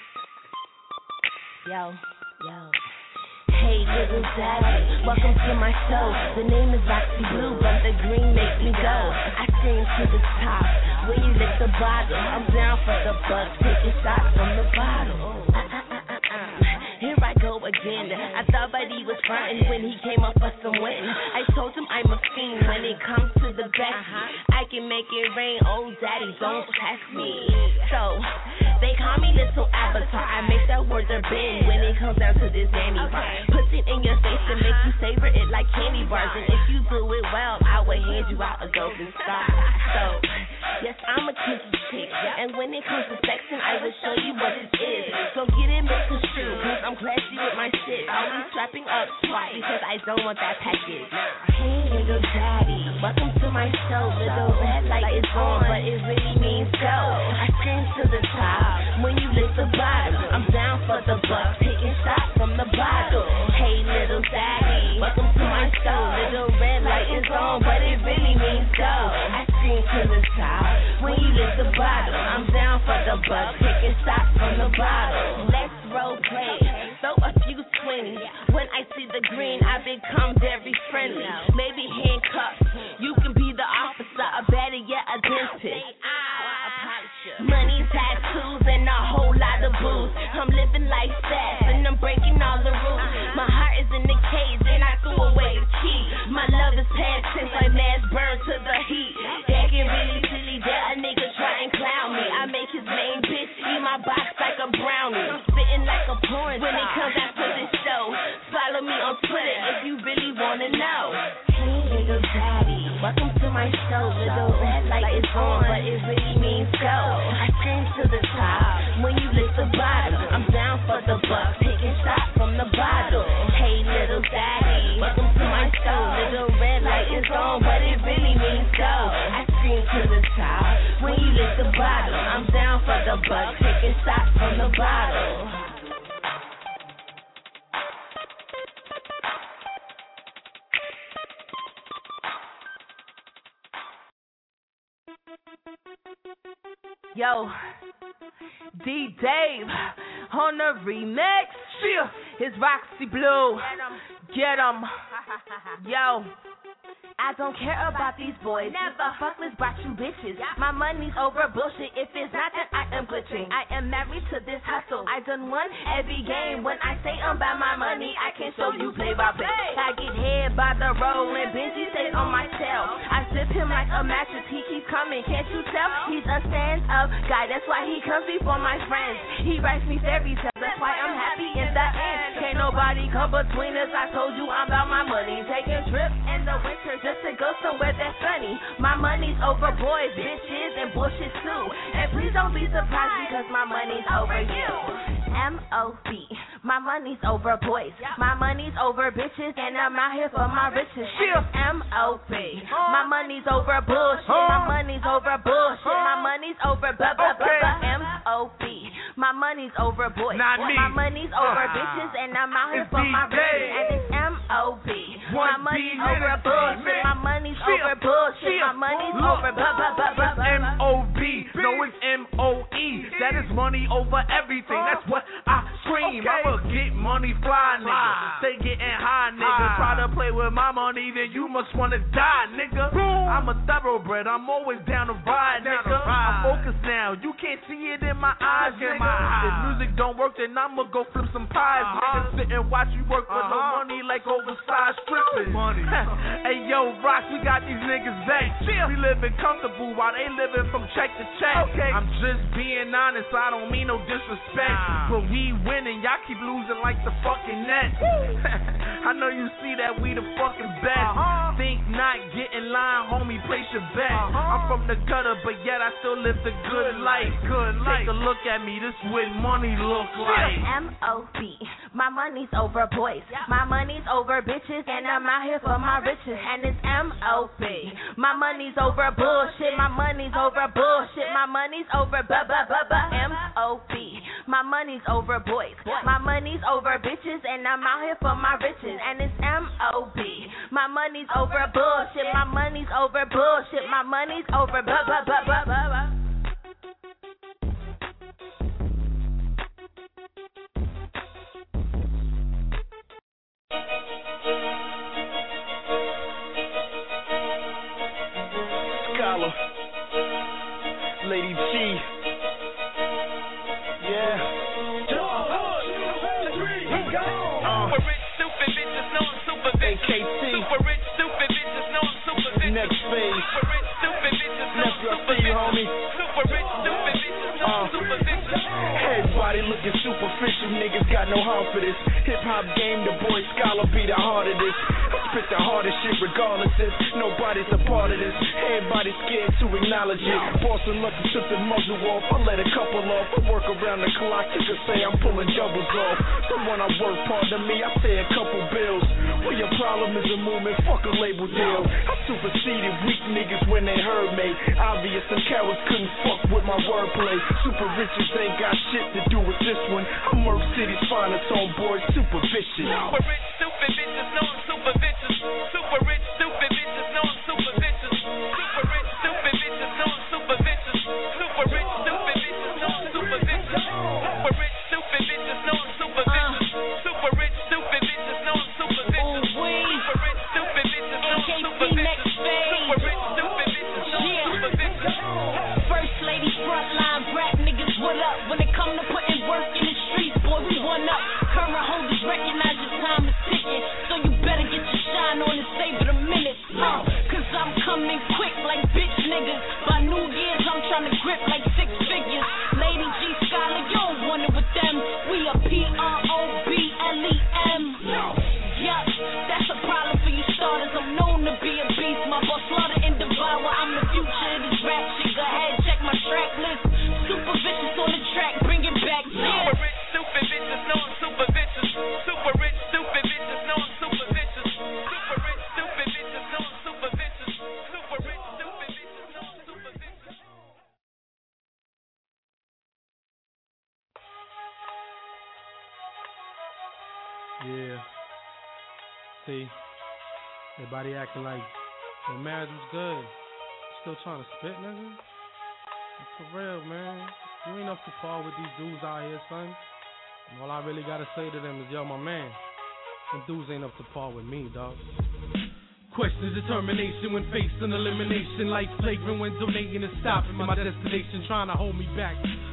[SPEAKER 9] Yo, yo. Hey, little daddy, welcome to my show. The name is Roxy Blue, but the green makes me go. I scream to the top, when you lick the bottle. I'm down for the bucks, taking shots from the bottle. Uh, uh, uh, uh, uh. Here I go again. I thought Buddy was frontin' when he came up for some win. I told him I'm a fiend when it comes to the best. I can make it rain, oh daddy, don't test me. So, they call me Little Avatar. I make that word a bend when it comes down to this Danny bar. Put it in your face and make you savor it like candy bars. And if you do it well, I will hand you out a golden star. So, yes, I'm a kinky chick. And when it comes to sexing, I will show you what it is. So get it misconstrued, cause I'm classy with my shit. Always strapping up twice, because I don't want that package. Hey, little daddy, welcome to my show. Little red light is on, but it really means go. I scream to the top when you lift the bottom. I'm down for the bucks, taking shots from the bottle. Hey, little daddy, welcome to my show. Little red light is on, but it really means go. I scream to the top when you lift the bottom. I'm down for the bucks, taking shots from the bottle. Let's role play, throw a few swings. When I see the green, I become very friendly. Maybe handcuffs, you can be the officer, or better yet, a dentist. Money, tattoos, and a whole lot of booze. I'm living life fast, and I'm breaking all the rules. My heart is in the cage, and I threw away the key. My love is past tense, like mass burn to the heat. Acting really silly that a nigga try and clown me. I make his main bitch eat my box like a brownie. Spitting like a porn when it comes out to this show. Follow me on Twitter if you really wanna know. Hey, little daddy, welcome to my show. Little red light is on, but it really means go. I scream to the top when you lift the bottom. I'm down for the bucks, taking shots from the bottle. Hey, little daddy, welcome to my show. Little red light is on, but it really means go. I scream to the top when you lift the bottom. I'm down for the bucks, taking shots from the bottle. Yo, D Dave on the remix. It's Roxy Blue. Get 'em. Yo. I don't care about these boys. Never fuckless brought you bitches. My money's over bullshit. If it's not, then I am glitching. I am married to this hustle. I done won every game. When I say I'm about my money, I can show you play by play. I get hit by the roll and Benji stays on my tail. I zip him like a mattress. He keeps coming. Can't you tell? He's a stand-up guy. That's why he comes before my friends. He writes me fairy tales. That's why I'm happy in the end. can't nobody come between us. I told you I'm about my money. Taking trips in the winter just to go somewhere that's sunny. My money's over boys, bitches, and bullshit too. And please don't be surprised because my money's over you. M O B, my money's over boys, my money's over bitches, and I'm out here for my riches. M O B, my money's over bullshit, my money's over bullshit, my money's over blah blah blah blah. M O B, my money's over boys, my money's over bitches, and I'm out here for my riches. And it's M O B, my money's over bullshit, my money's over bullshit, my money's over blah blah blah blah blah.
[SPEAKER 10] M O B, no it's M O E, that is money over everything. That's what I scream. Okay. I'ma get money fly, nigga. Stay getting high, nigga. Ah. Try to play with my money, then you must wanna die, nigga. Boom. I'm a thoroughbred. I'm always down to ride, down nigga. To ride. I'm focused now. You can't see it in my eyes, nigga. My eyes. If music don't work, then I'ma go flip some pies, uh-huh. nigga. Sit and watch you work for uh-huh. no money like oversized strippers. Money. Hey, yo, Rocks, we got these niggas back. We living comfortable while they living from check to check. Okay. I'm just being honest. I don't mean no disrespect. Nah. But we winning, y'all keep losing like the fucking net. I know you see that we the fucking best. Uh-huh. Think not, get in line, homie, place your bet. Uh-huh. I'm from the gutter, but yet I still live the good life. Good life. Take a look at me, this is what money look like.
[SPEAKER 9] M O B, my money's over boys, my money's over bitches, and I'm out here for my riches. And it's M O B, my money's over bullshit, my money's over bullshit, my money's over blah blah blah blah. M O B, my money's over boys, my money's over bitches, and I'm out here for my riches. And it's M O B, my money's over bullshit, my money's over bullshit, my money's over blah blah blah blah blah blah.
[SPEAKER 2] Scholar, Lady G, yeah. A K T, super rich, stupid bitches, no super bitches. Next phase, super rich, stupid bitches, no super bitches. Homie. Super rich, stupid bitches, no uh, super bitches. Everybody looking superficial, niggas got no heart for this. Hip hop game, the boy Scholar be the heart of this. I spit the hardest shit regardless if nobody's a part of this. Everybody's scared to acknowledge it. Boston Lucky took the muzzle off, I let a couple off. I work around the clock, you could say I'm pulling doubles off. The one I work, pardon me, I say a couple bills. Well, your problem is a movement, fuck a label deal. I superseded weak niggas when they heard me. Obvious some cowards couldn't fuck with my wordplay. Super riches ain't got shit to do with this one. I'm Merc City's finest homeboy, super vicious. Super rich, stupid bitches, no I'm super vicious. Super rich, stupid bitches, no I'm super vicious. Super rich, stupid bitches, no I'm super vicious. Super rich, stupid bitches, no I'm super vicious. Super rich, stupid bitches, no I'm super vicious. Super rich, stupid bitches, no I'm super vicious. Super rich, stupid bitches, no I'm super vicious. Super rich, stupid bitches, no I'm super vicious.
[SPEAKER 8] First lady, frontline rap niggas, what up? When it come to putting work in the streets, boy, we one up. Current holders recognize your time is ticking, so you better get your shine on and save it a minute. Uh, Cause I'm coming quick like bitch niggas. By New Year's, I'm trying to grip like six figures. Lady G Scholar, you don't want it with them. We a P R O B L E M. Yup, that's a problem for you starters. I'm known to be a beast. My boss slaughter and devour. I'm the future of this rap shit. Go ahead, check my track list. Super vicious on the track, bring it back. Yeah.
[SPEAKER 2] Super rich, stupid bitches, no I'm super vicious. Super rich, stupid bitches, no I'm super vicious. Super rich, stupid bitches, no I'm super vicious. Super rich, stupid bitches, no I'm super vicious.
[SPEAKER 6] Yeah. See, everybody acting like your marriage was good. Still trying to spit, nigga? For real, man. You ain't up to par with these dudes out here, son. And all I really gotta say to them is, yo, my man, them dudes ain't up to par with me, dog. Question determination when facing elimination. Life flagrant when donating and stopping. My destination trying to hold me back.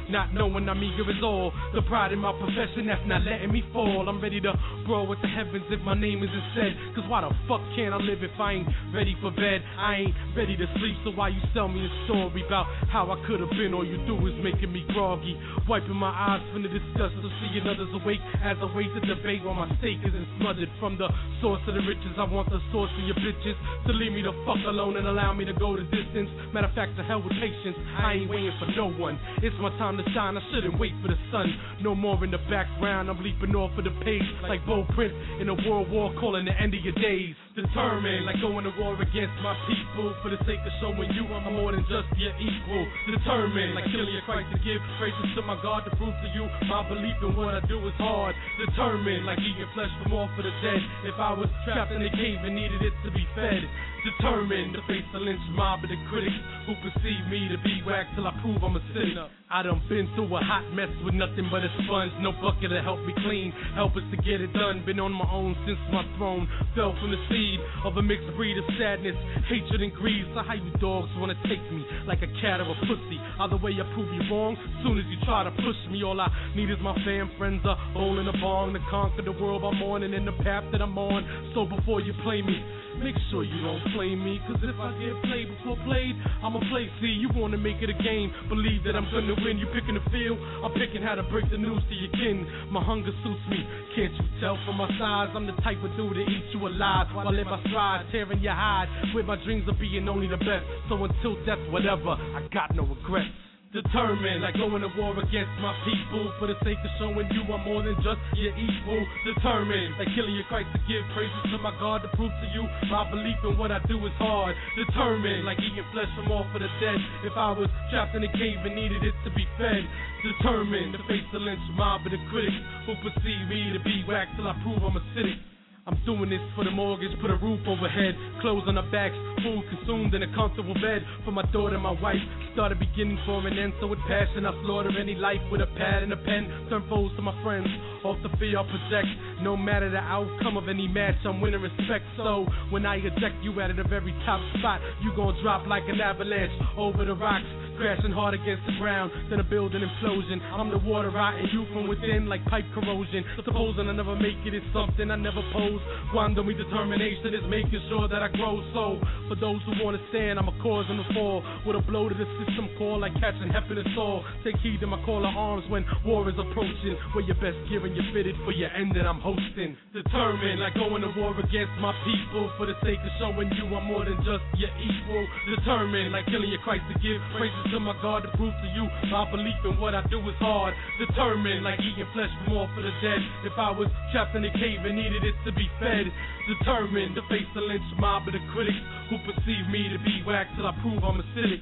[SPEAKER 6] not knowing I'm eager is all. The pride in my profession that's not letting me fall. I'm ready to brawl with the heavens if my name isn't said. Cause why the fuck can't I live if I ain't ready for bed? I ain't ready to sleep, so why you sell me a story about how I could have been? All you do is making me groggy, wiping my eyes from the disgust of seeing others awake as I wait to debate while my steak isn't smothered from the source of the riches. I want the source of your bitches to leave me the fuck alone and allow me to go the distance. Matter of fact, to hell with patience, I ain't waiting for no one. It's my time to shine, I shouldn't wait for the sun. No more in the background, I'm leaping off of the page like Bo Prince in a world war calling the end of your days. Determined, like going to war against my people for the sake of showing you I'm more than just your equal. Determined, like killing your Christ to give praises to my God to prove to you my belief in what I do is hard. Determined, like eating flesh from off of the dead. If I was trapped in a cave and needed it to be fed. Determined to face the lynch mob of the critics who perceive me to be whack till I prove I'm a sinner. I done been through a hot mess with nothing but a sponge, no bucket to help me clean, help us to get it done. Been on my own since my throne fell from the seed of a mixed breed of sadness, hatred and greed. So how you dogs wanna take me like a cat or a pussy? Either way I prove you wrong, soon as you try to push me. All I need is my fam, friends, a hole in a bong to conquer the world I'm on and in the path that I'm on. So before you play me, make sure you don't play me, cause if I get played before played, I'ma play. See, you wanna make it a game, believe that I'm gonna win. You picking the field, I'm picking how to break the news to your kin. My hunger suits me, can't you tell from my size? I'm the type of dude to eat you alive while I live I stride, tearing your hide with my dreams of being only the best. So until death, whatever, I got no regrets. Determined, like going to war against my people for the sake of showing you I'm more than just your equal. Determined, like killing your Christ to give praises to my God to prove to you my belief in what I do is hard. Determined, like eating flesh from off of the dead. If I was trapped in a cave and needed it to be fed. Determined to face the lynch mob of the critics who perceive me to be whack till I prove I'm acidic. I'm doing this for the mortgage, put a roof overhead, clothes on our backs, food consumed in a comfortable bed for my daughter and my wife. Started beginning for an end, so with passion I slaughter any life with a pad and a pen. Turn foes to my friends, off the fear I project. No matter the outcome of any match, I'm winning respect. So when I eject you out of the very top spot, you gon' drop like an avalanche over the rocks, crashing hard against the ground, then a building implosion. I'm the water rotting you from within like pipe corrosion. Supposing I never make it is something I never pose. Guandomi determination is making sure that I grow. So for those who wanna stand, I'm a cause in the fall with a blow to the system call like catching hep in the soul. Take heed to my call of arms when war is approaching. Wear your best gear and you're fitted for your end that I'm hosting. Determined, like going to war against my people for the sake of showing you I'm more than just your equal. Determined, like killing your Christ to give praises to my God to prove to you my belief in what I do is hard. Determined, like eating flesh from off of the dead. If I was trapped in a cave and needed it to be fed. Determined to face the lynch mob of the critics who perceive me to be whack till I prove I'm acidic.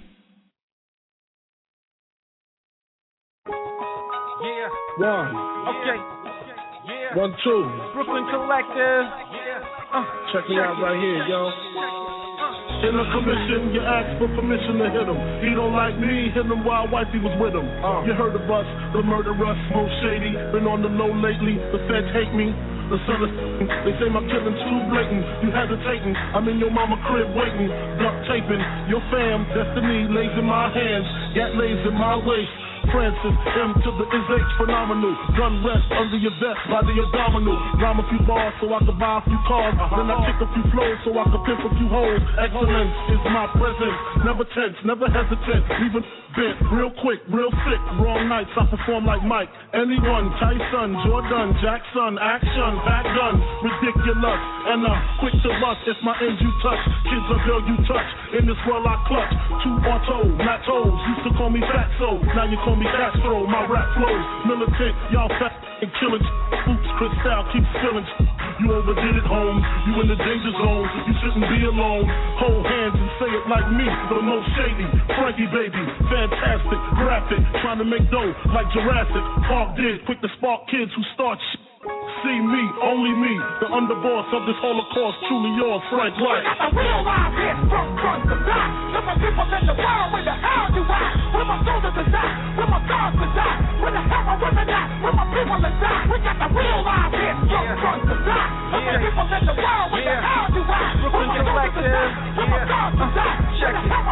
[SPEAKER 10] Yeah.
[SPEAKER 2] One.
[SPEAKER 10] Okay. Yeah.
[SPEAKER 2] One, two.
[SPEAKER 10] Brooklyn Collective.
[SPEAKER 2] Yeah. Uh, Check me out right here, yo.
[SPEAKER 7] In a commission, you ask for permission to hit him. He don't like me, hit him while wifey was with him. Uh. You heard of us, the murderers, most shady. Been on the low lately, the feds hate me. The son of they say my killing's too blatant. You hesitating, I'm in your mama crib waiting. Duct taping, your fam, destiny lays in my hands. Yet lays in my waist. Francis, M to the is H phenomenal. Gun rest under your vest by the abdominal. Rhyme a few bars so I can buy a few cars. Uh-huh. Then I kick a few flows so I can pimp a few holes. Excellence is my presence. Never tense, never hesitant. Even bent, real quick, real sick. Wrong nights, I perform like Mike. Anyone, Tyson, Jordan, Jackson, action, back gun, ridiculous. And I'm quick to bust if my ends you touch. Kids a girl you touch. In this world I clutch. Two auto, Matos. Used to call me Fatso. Now you call me Castro. My rap flows militant. Y'all fat and killing. Oops, Cristal keeps spilling. You overdid it, home. You in the danger zone. You shouldn't be alone. Hold hands and say it like me. The most shady. Frankie baby. Fantastic. Graphic. Trying to make dough like Jurassic Park did. Quick to spark kids who start shit. See me, only me, the underboss of this Holocaust, truly yours, Frank White.
[SPEAKER 11] I realize this from front to back. Let my people in the world, where the hell you at? Where my soldiers is at? Where my guards is at? Where the hell my women at? Where my people is at? We got to realize this from front to back. Let my people in the world, where the hell you at? Where my soldiers is at? Where my guards is at? Where the hell my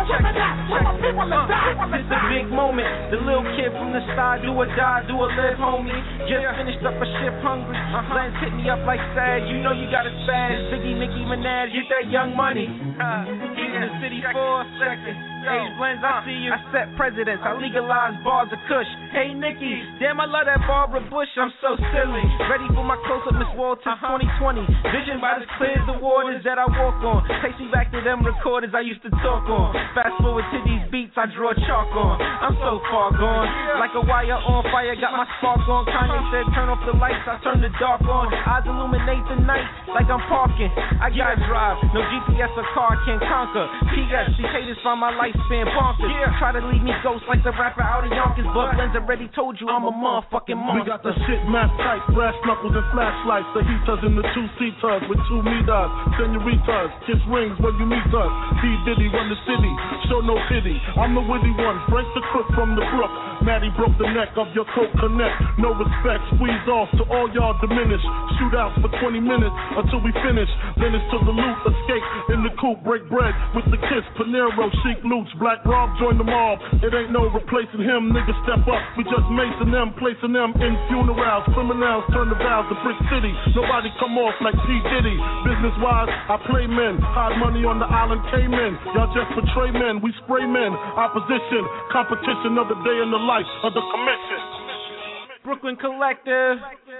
[SPEAKER 11] my women at? Where my people that die?
[SPEAKER 10] It's a big moment. The little kid from the side, do or die, do or live, homie. Just finished up a shift hungry. Lens hit me up like sad. You know you got a spaz. Biggie, Nicki Minaj, get that young money. Uh, in the city for a second. Age blends, I see you. I set precedents. I legalize bars of kush. Hey Nikki, damn I love that Barbara Bush. I'm so silly. Ready for my close-up Miss Walters twenty twenty. Vision about as clear as the waters that I walk on. Takes me back to them recorders I used to talk on. Fast forward to these beats I draw chalk on. I'm so far gone. Like a wire on fire, got my spark on. Kanye said turn off the lights, I turn the dark on. Eyes illuminate the night like I'm parking. I gotta drive, no G P S or car can conquer. P S, these haters find my lifespan bonkers. Try to leave me ghost like the rapper out of Yonkers, but Blends already told you I'm a motherfucking monster.
[SPEAKER 7] We got the shit mapped tight, brass knuckles and flashlights. The heaters and the two-seaters with two meters. Senoritas, kiss rings when you meet us. D Diddy run the city, show no pity. I'm the witty one, Frank the crook from the brook. Maddie broke the neck of your coke connect. No respect, squeeze off to all y'all diminish. Shootouts for twenty minutes until we finish. Then it's to the loot, escape in the coupe, break bread with the kiss. Panero, chic loots, Black Rob join the mob. It ain't no replacing him, niggas step up. We just macing them, placing them in funerals. Criminals turn the vows to Brick City. Nobody come off like P. Diddy. Business wise, I play men. Hide money on the island Cayman. Y'all just betray men, we spray men. Opposition, competition of the day in the life of the commission.
[SPEAKER 10] Brooklyn Collective.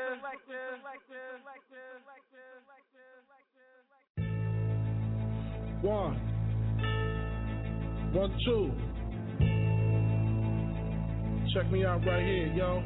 [SPEAKER 7] One. One, two. Check me out right here, yo.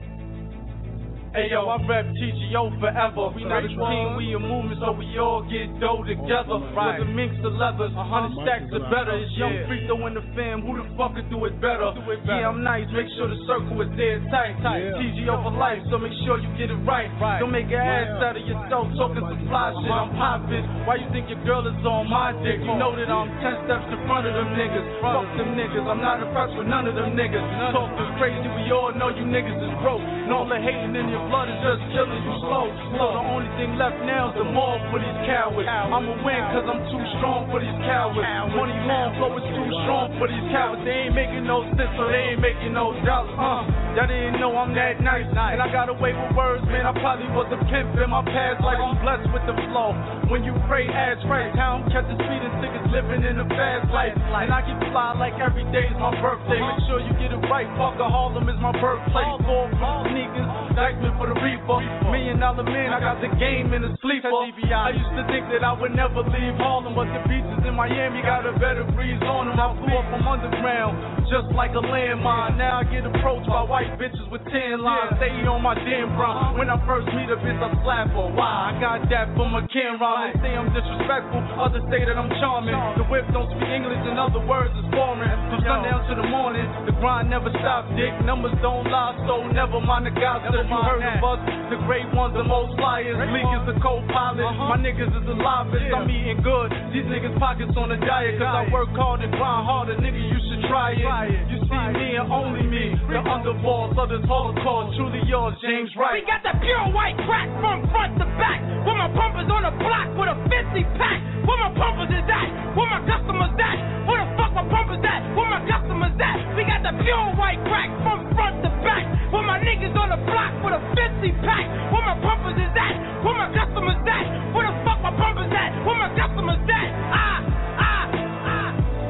[SPEAKER 6] Hey yo, I rep T G O forever. We not a team, we a movement, so we all get dough together. Right. With the minks, the leathers, a hundred stacks are better. It's young Frito in the fam, who the fuck could do it better? Yeah, I'm nice, make sure the circle is dead tight. T G O for life, so make sure you get it right. Don't make an ass out of yourself talking supply shit. I'm poppin'. Why you think your girl is on my dick? You know that I'm ten steps in front of them niggas. Fuck them niggas, I'm not impressed with none of them niggas. Talking crazy, we all know you niggas is broke. And all the hating in your blood is just killing you slow. So the only thing left now is the mob for these cowards. I'ma win cause I'm too strong for these cowards. Money long flow is too strong for these cowards. They ain't making no sense, so they ain't making no dollars. Huh? Y'all didn't know I'm that nice. And I got away with words, man. I probably was a pimp in my past life. I'm blessed with the flow. When you pray, ask right. How I'm catching speed and tickets living in a fast life. And I can fly like every day is my birthday. Make sure you get it right. Fuck a Harlem is my birthplace. Four sneakers, Dykeman for the reaper. Million dollar man, I got the game in the sleeper. I used to think that I would never leave Harlem, but the beaches in Miami got a better breeze on them. I flew up from underground, just like a landmine. Now I get approached by white bitches with ten lines. Stay on my damn rhyme. When I first meet a bitch, I slap her. Why? I got that from a Ken rhyme. They say I'm disrespectful, others say that I'm charming. The whip don't speak English, in other words, it's foreign. From sundown to the morning, the grind never stops, dick. Numbers don't lie, so never mind the guys that you heard of us. The great ones, the most flyers. Leak is the co-pilot. My niggas is the livest. I'm eating good. These niggas pockets on a diet. Cause I work hard and grind harder. Nigga, you should try it. You see me and only me. The underballs of this holocaust. Truly yours, James Wright.
[SPEAKER 11] We got the pure white crack from front to back. With my pumpers on the block with a fifty pack. Where my pumpers is at? Where my customers at? Where the fuck my pumpers at? Where my customers at? We got the pure white crack from front to back. Where my niggas on the block with a fifty pack. Where my pumpers is at? Where my customers at? Where the fuck my pumpers at? Where my customers at? Ah, ah, ah.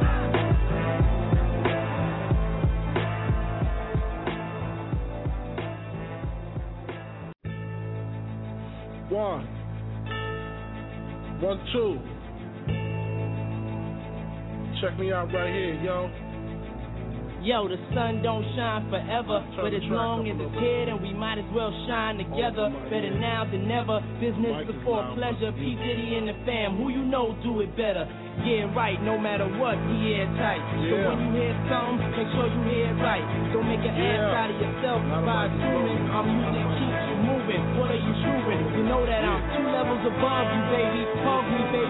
[SPEAKER 7] One. One, two. Check me out right here, yo.
[SPEAKER 5] Yo, the sun don't shine forever, but as long as it's here, then we might as well shine together. Better now than never, business before pleasure. P. Diddy and the fam, who you know do it better. Yeah, right, no matter what, he airtight. So when you hear something, make sure you hear it right. Don't make an ass out of yourself by assuming our music keeps you moving. What are you shooting? You know that I'm two levels above you, baby. Hug me, baby. I'm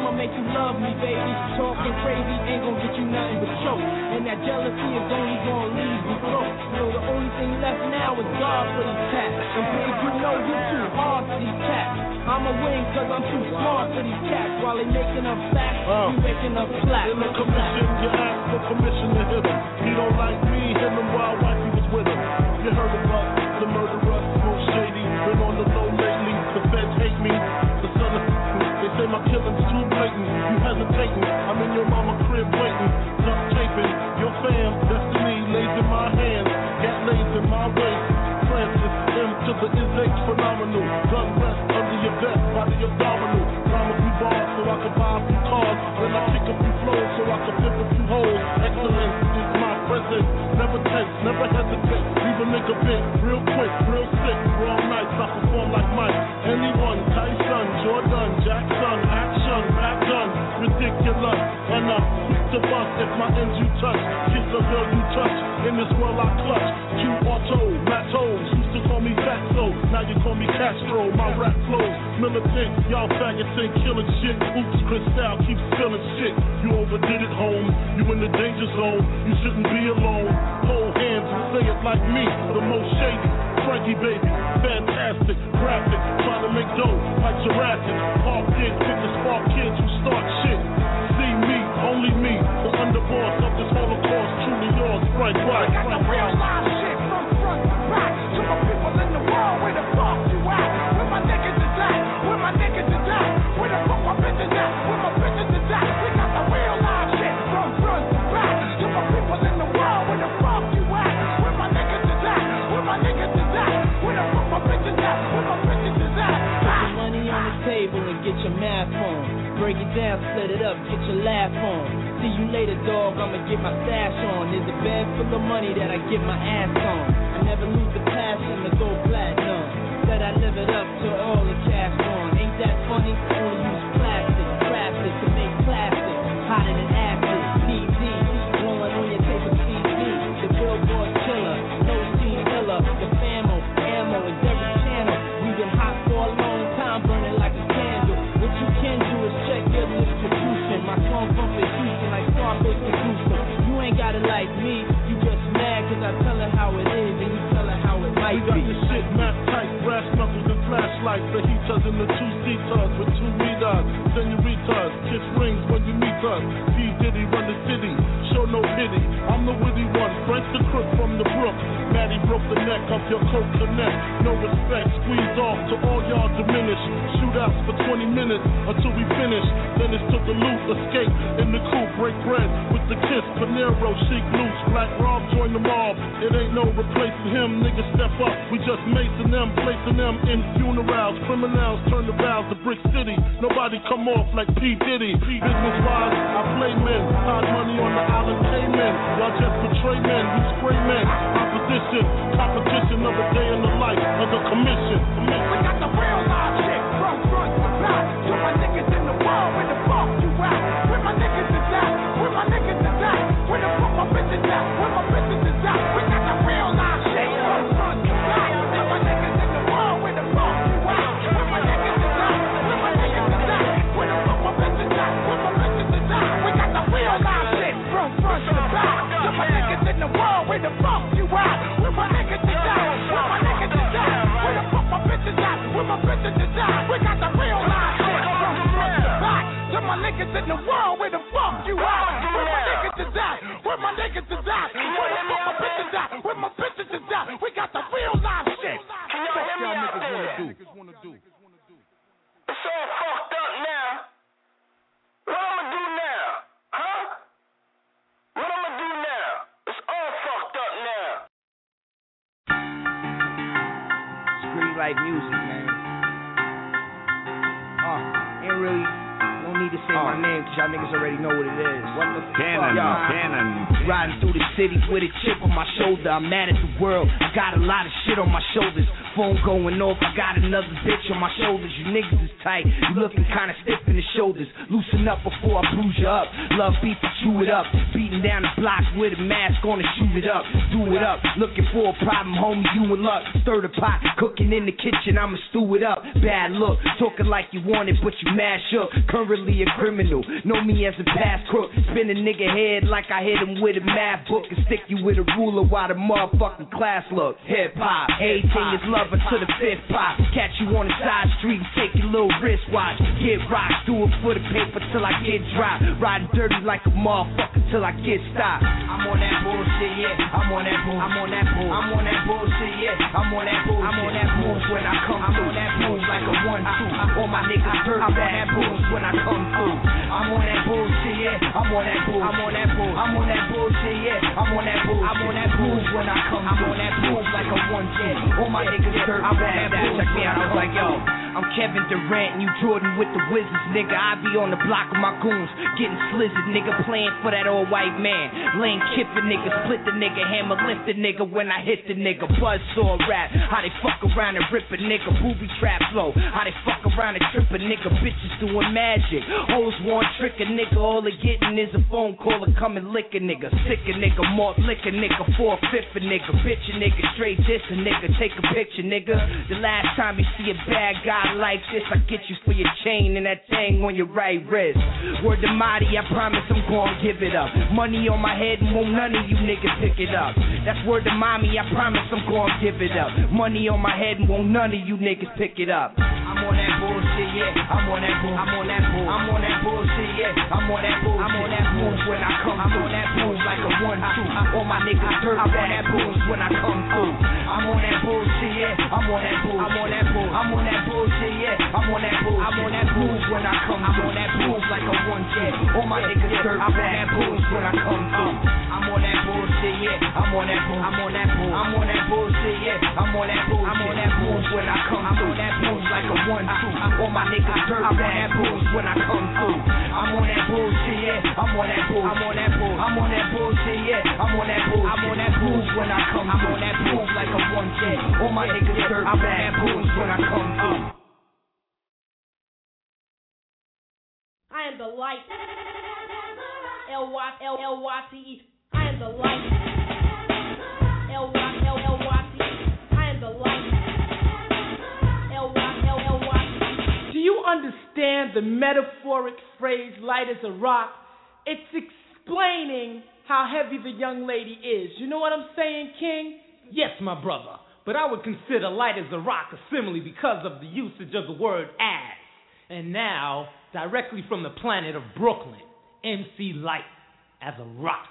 [SPEAKER 6] I'ma make you love me, baby. Talking crazy ain't gonna get you nothing but choke. And that jealousy is only gonna leave you broke. So the only thing left now is God for these cats. And babe, you know you too hard for these cats. I'ma win cause I'm too smart for these cats. While they making up facts, uh, you making up flat.
[SPEAKER 7] In the commission, you ask for permission to hit him. He don't like me, hit him while wifey was with him. You heard of us, the murderer, most shady. Been on the low lately, the feds hate me. The son of they say my killing's too blatant. You hesitating, I'm in your mama crib waiting. Duct taping, your fam, destiny lays in my hands. Gat lays in my waist. Francis, M to the is H phenomenal. Gun rest under your vest, body abdominal. Rhyme a few bars so I can buy a few cars. Then I kick a few flows so I can flip a few holes. Excellence is my presence. Never tense, never hesitate. Leave a nigga bit, real quick, real sick. Raw nights, I perform like Mike. Anyone, Tyson, Jordan, Jackson, action, back done. Ridiculous, and I'm quick to bust if my ends you touch. Kiss a girl you touch, in this world I clutch. Q Auto, Matos, used to call me Fatso, now you call me Castro. My rap flows, militant, y'all faggots ain't killing shit. Oops, Cristal keeps spilling shit. You overdid it, home, you in the danger zone. You shouldn't be alone. Hold hands and say it like me, the most shady. Frankie baby, fantastic, graphic, trying to make dough like Jurassic. Park in, pick the spark kids who start shit. See me, only me, the underboss of this Holocaust, truly yours, Frank White.
[SPEAKER 11] I got the real live shit from front to back. To my people in the world, where the fuck you at? Where my niggas is at? Where my niggas is at? Where the fuck my bitches at? Where my bitches is at? We got the real live shit from front to back. To my people in the world, where the fuck you at? Where my niggas is at? Where my niggas is at? Where the fuck my bitches at? Where my bitches is at?
[SPEAKER 6] Put your money on the table and get your math on. Break it down, split it up, get your laugh on. See you later, dog, I'ma get my stash on. There's a bag full of money that I get my ass on. I never lose the passion to go platinum. Said I live it up to all the cash on. Ain't that funny? Only use plastic, plastic to make plastic. Hotter than acid, P D. Rolling on your tape of T V. The billboard killer, no steam killer. The famo, ammo, and every channel. We've been hot for a long time, burning like a candle. What you can do is check your distribution. My song bumping Houston like Scarface producer. You ain't got it like me, you just mad cause I tell her how it is and you tell her how it might
[SPEAKER 7] We got
[SPEAKER 6] be.
[SPEAKER 7] the shit map tight, brass knuckles and flashlights. The heaters in the two-seaters with two meters. Senoritas, kiss rings when you meet us. P. Diddy run the city, show no pity. I'm the witty one, Frank the crook from the brook. Maddie broke the neck of your coat connect. No respect, squeezed off to all y'all diminish. Shootouts for twenty minutes until we finish. Then it's to the loot, escape in the coupe, break bread with the kiss. Panero, chic loose, Black Rob join the mob. It ain't no replacing him, niggas step up. We just macing them, placing them in funerals. Criminals turn the vows to Brick City. Nobody come off like P. Diddy. Business wise, I play men. Hide money on the island Cayman. Y'all just betray men, we spray men. Opposition, competition of a day in the life of the commission.
[SPEAKER 11] We got the real live shit from front to back. To my niggas in the world, where the fuck you at? Where my niggas is at? Where my niggas is at? Where the fuck my bitches at? Where my bitches is at? We got the real live shit from front to back. To my niggas in the world, where the fuck you at? Where my niggas is at? Where my niggas is at? Where the fuck my bitches at? Where my bitches is at? We got the real live shit from front to back. To my niggas in the world, where the fuck you at? Where my niggas is at? Where my niggas is at? Where the fuck my bitches at? Where my bitches is at? We got the real live shit from front to back. To my niggas in the world, where the fuck you at? Where my niggas is at? Where my niggas is at? Where the fuck my bitches at? Where my bitches is at? We got the real live shit. What y'all niggas wanna do?
[SPEAKER 12] It's all fucked up now. What I'ma do now? Huh? What I'ma do now? It's all fucked up now.
[SPEAKER 13] Street like music, man. Uh, ain't really, no need to say uh, my name, cause y'all niggas already know what it is. What the
[SPEAKER 14] Cannon,
[SPEAKER 13] fuck?
[SPEAKER 14] Cannon.
[SPEAKER 13] Riding through the city with a chip on my shoulder. I'm mad at the world. I got a lot of shit on my shoulders. Phone going off. I got another bitch on my shoulders. You niggas is tight. You looking kinda stiff in the shoulders. Loosen up before I bruise you up. Love beef to chew it up. Beating down the block with a mask on to shoot it up. Do it up. Looking for a problem, homie. You in luck. Stir the pot. Cooking in the kitchen. I'ma stew it up. Bad look. Talking like you want it, but you mad shook. Currently me a criminal. Know me as a past crook. Spin a nigga head like I hit him with a math book and stick you with a ruler while the motherfucking class look. Hip hop, everything is lover to the fifth pop. Catch you on the side street and take your little wristwatch. Get rocked, do it for the paper till I get dropped. Riding dirty like a motherfucker till I get stopped. I'm on that bullshit, yeah. I'm on that bull. I'm on that bull. I'm on that bullshit, yeah. I'm on that bull. I'm on that bull when I come through. I'm on that bull like a one two. All my niggas hurt. I'm on that bull when I come through. I'm on that bullshit, yeah. I'm on that bull. I'm on that bull. I'm on that bullshit, yeah. I'm on that bull. I'm on that bull when I come through. I'm on that bull like a one two. All my niggas hurt. I'm on that bull. Check me out. I was like, yo, I'm Kevin Durant and you Jordan with the Wizards, nigga. I be on the block with my goons, getting slizzard, nigga, playing for that old white man. Lane kipping nigga, split the nigga, hammer lift the nigga when I hit the nigga. Buzzsaw rap, how they fuck around and rip a nigga. Booby trap flow, how they fuck around and trip a nigga. Bitches doing magic, hoes want trick a nigga. All they getting is a phone call to come and lick a nigga. Sick a nigga, malt lick a nigga, four fifth a nigga. Bitch a nigga, straight diss a nigga. Take a picture, nigga. The last time you see a bad guy like this, I get you for your chain and that thing on your right wrist. Word to Marty, I promise I'm gon' give it up. Money on my head and won't none of you niggas pick it up. That's word to mommy, I promise I'm gon' give it up. Money on my head and won't none of you niggas pick it up. I'm on that bullshit, yeah. I'm on that bull. I'm on that bull. I'm on that bullshit, yeah. I'm on that bull. I'm on that bull when I come through. I'm on that bull like a one two. All my niggas hurt. I'm on that bull when I come through. I'm on that bullshit, yeah. I'm on that bull. I'm on that bull. I'm on that bullshit, yeah. I'm on that bull. I'm on that bull when I come through. I'm on that bull like a one two. All my niggas hurt. I'm on that bull when I come through. I'm on that bullshit, yeah. I'm on that bull. I'm on that bull. I'm on that bullshit, yeah. I'm on that bull. I'm on that bull when I come through. I'm on that bull like a one two. All my niggas hurt. I'm on that bull when I come through. I'm on that bullshit, yeah. I'm on that bull. I'm on that bull. I'm on that bullshit, yeah. I'm on that bull. I'm on that bull when I come through. I'm on that bull like a one two. All my niggas hurt. I'm on that bull when I come through.
[SPEAKER 14] I am the light. L Y L L Y T E. I am the light. L Y L L Y T E. I am the light. L Y L L Y T E.
[SPEAKER 15] Do you understand the metaphoric phrase light as a rock? It's explaining how heavy the young lady is. You know what I'm saying, King?
[SPEAKER 16] Yes, my brother. But I would consider light as a rock a simile because of the usage of the word as. And now, directly from the planet of Brooklyn, M C Light as a rock.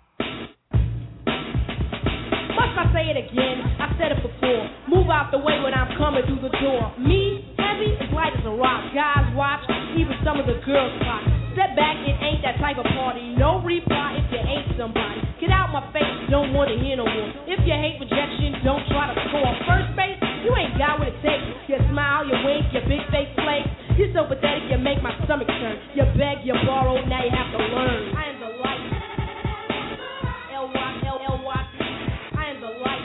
[SPEAKER 14] Must I say it again? I said it before. Move out the way when I'm coming through the door. Me, heavy, as light as a rock. Guys watch, even some of the girls watch. Step back, it ain't that type of party. No reply if you ain't somebody. Get out my face, don't want to hear no more. If you hate rejection, don't try to score. First base, you ain't got what it takes. You smile, you wink, you big face flake. You're so pathetic, you make my stomach turn. You beg, you borrow, now you have to learn. I am the light. L Y L L Y T. I am the light.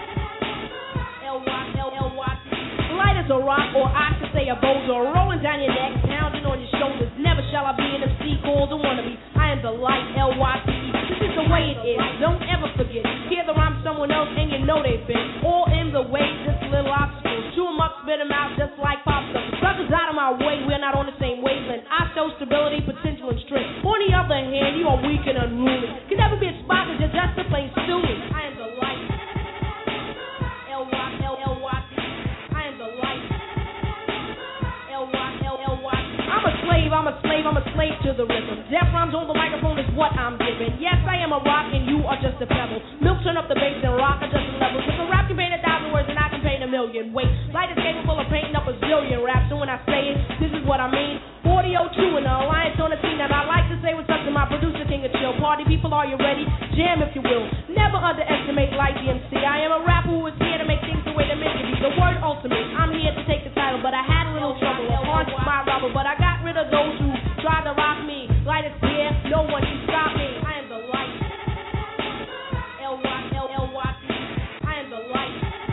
[SPEAKER 14] L Y L L Y T. Light as a rock, or I should say a boulder, rolling down your neck, pounding on your shoulders. Never shall I be an M C called a wannabe. I am the light, L Y T E. This is the way it is, don't ever forget. Hear the rhyme someone else and you know they've been all in the way, just little obstacles. Chew them up, spit them out just like popsicles. Brothers out of my way, we're not on the same wavelength. I show stability, potential, and strength. On the other hand, you are weak and unruly. Can never be a spot that you're just a plain stoolie. I am the light. L Y L L Y T. I am the light. L Y L L Y T. I'm a slave, I'm a slave, I'm a slave to the rhythm. Death rhymes on the microphone is what I'm giving. Yes, I am a rock and you are just a pebble. Milk turn up the bass and rock are just a level. If a rap can paint a thousand words and I can paint a million. Wait, light is capable of painting up a zillion raps. So when I say it, this is what I mean. forty oh two and the alliance on the scene. And I like to say what's up to my producer, King of Chill. Party people, are you ready? Jam if you will. Never underestimate Light the M C. I am a rapper who is here to make things the way they're meant to be. The word ultimate. I'm here to take the title, but I had a little trouble. Hard to my rubber, but I got rid of those who tried to rock me. Light is here, no one can stop me. I am the light. L Y L L Y T. I am the light.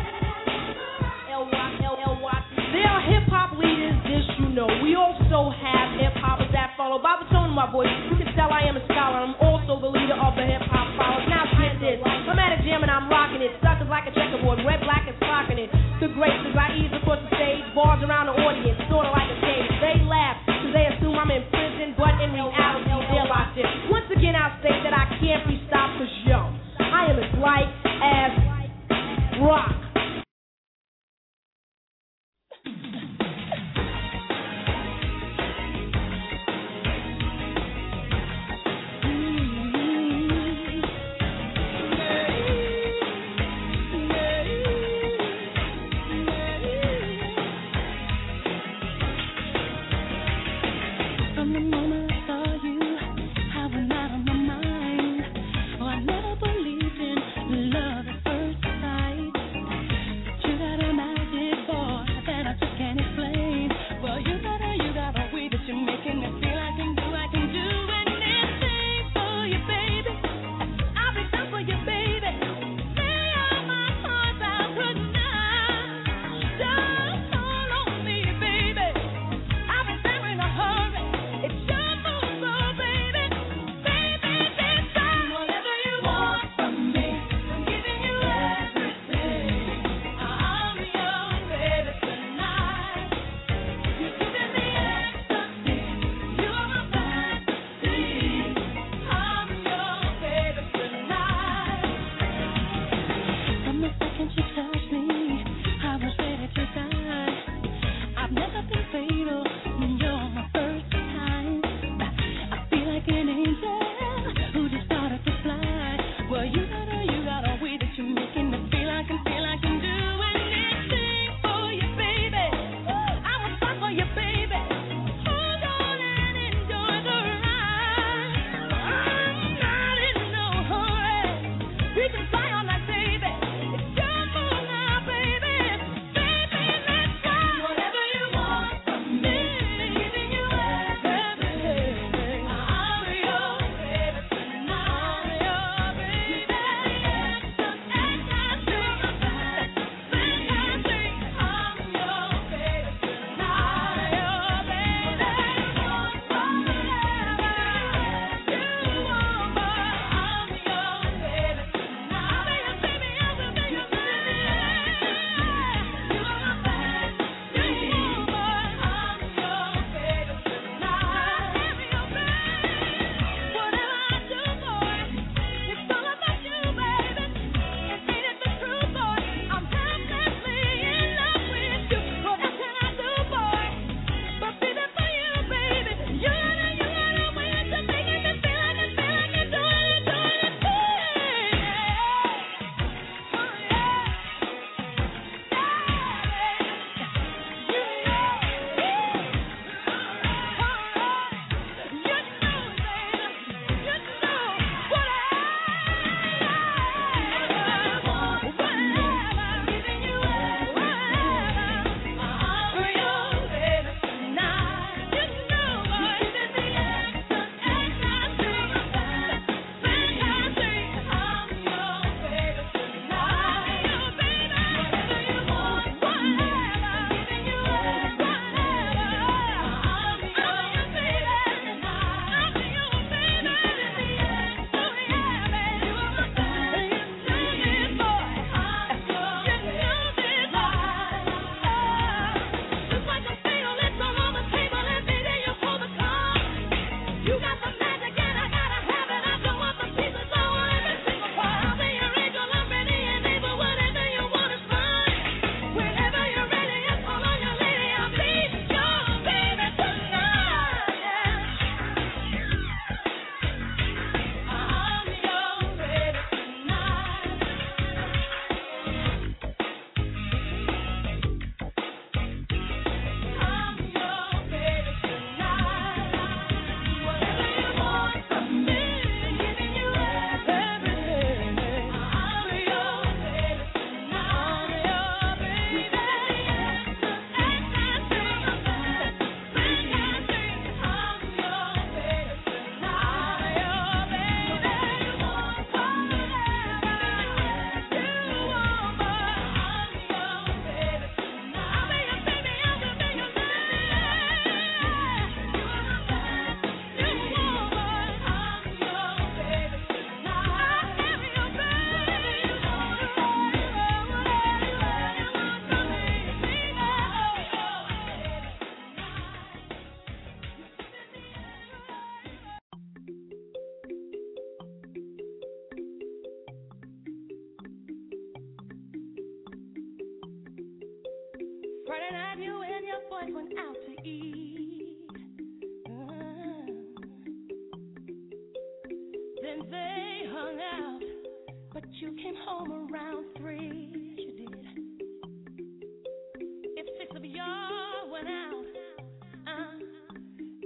[SPEAKER 14] L Y L L Y T. There are hip hop leaders, this you know. We also have hip hoppers that follow. By the tone of my voice, you can tell I am a scholar. I'm also the leader of the hip hop followers. Now get this. I'm at a jam and I'm rocking it. Suckers like a checkerboard, red, black, and flocking it. The graces, I ease across the stage, bars around the audience, sorta like a cage. They laugh, cause they assume I'm in prison.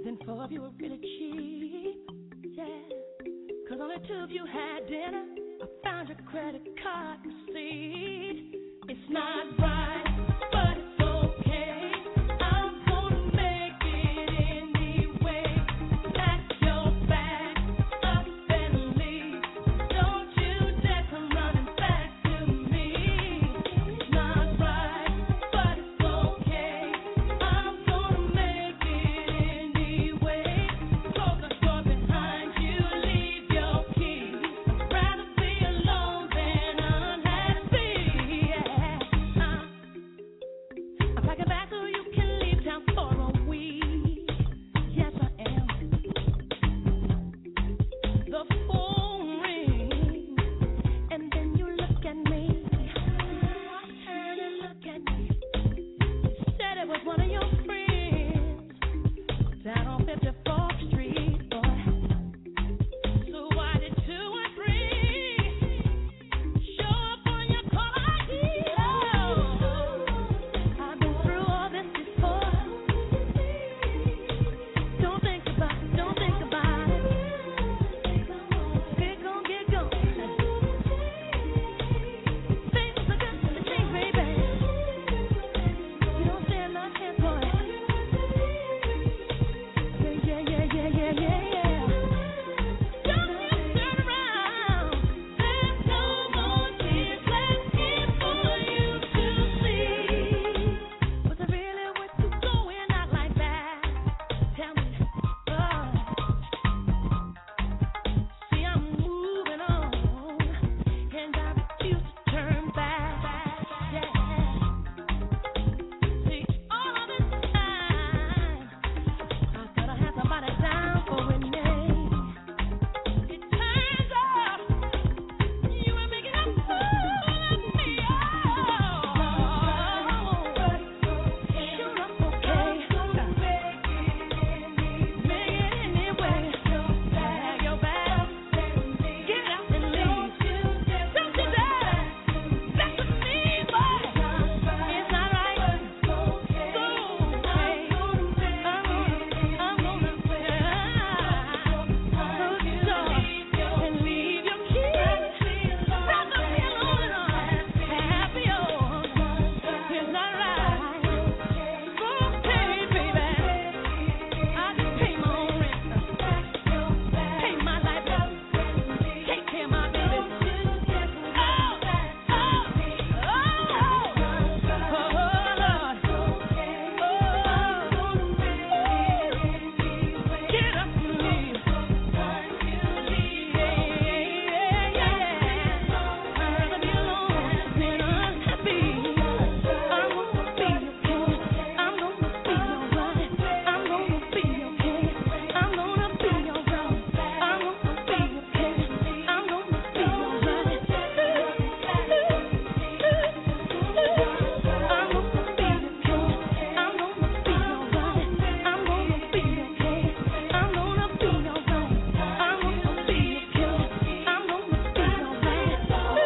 [SPEAKER 17] and four of you were really cheap. Yeah. Cause only two of you had dinner. I found your credit card receipt. It's not right, but it's okay. I'm gonna make it anyway. Pack your bag up and leave. Don't you dare come running back to me. It's not right, but it's okay. I'm gonna make it anyway. Close the door behind you, leave your keys. I'd rather be alone than unhappy. Yeah. Uh, I'm packing back so you can leave town for a week. Yes, I am. The phone rings, and then you look at me. Turn and look at me. You said it was one of your friends down on fifty-fourth Street, boy. So why did two and three show up on your call I D? I've been through all this before. Don't think about it, don't think about it. Get gone, get gone. Things are gonna change, baby. You don't stand no chance, boy. Yeah, yeah, yeah, yeah, yeah, yeah. Don't you turn around. There's no more tears left here for you to see. Was it really worth you going out like that? Tell me. Oh. See, I'm moving on, and I refuse to turn back. Yeah. See, all of this time, I thought I had somebody down for a name. It turns out you were making a fool of me. Oh, sure, I'm okay. Make it anyway. Pack your bag, get out and leave. Don't you dare mess with me, boy. It's not right. So okay. I'm gonna close your door and leave your keys. Rather be alone and unhappy. Oh, it's not right. Okay, baby. I just pay my own rent, pay my light bill, take care of my baby. Oh, oh, oh, oh, Lord. Get up and leave. I'd rather be alone than unhappy. I'm gonna be okay. I'm gonna be alright. I'm gonna be okay. I'm gonna be alright. I'm gonna be okay. I'm gonna be alright. I'm gonna be okay. I'm gonna be alright. I'm gonna be okay. I'm gonna be alright. I'm gonna be okay. I'm gonna be alright.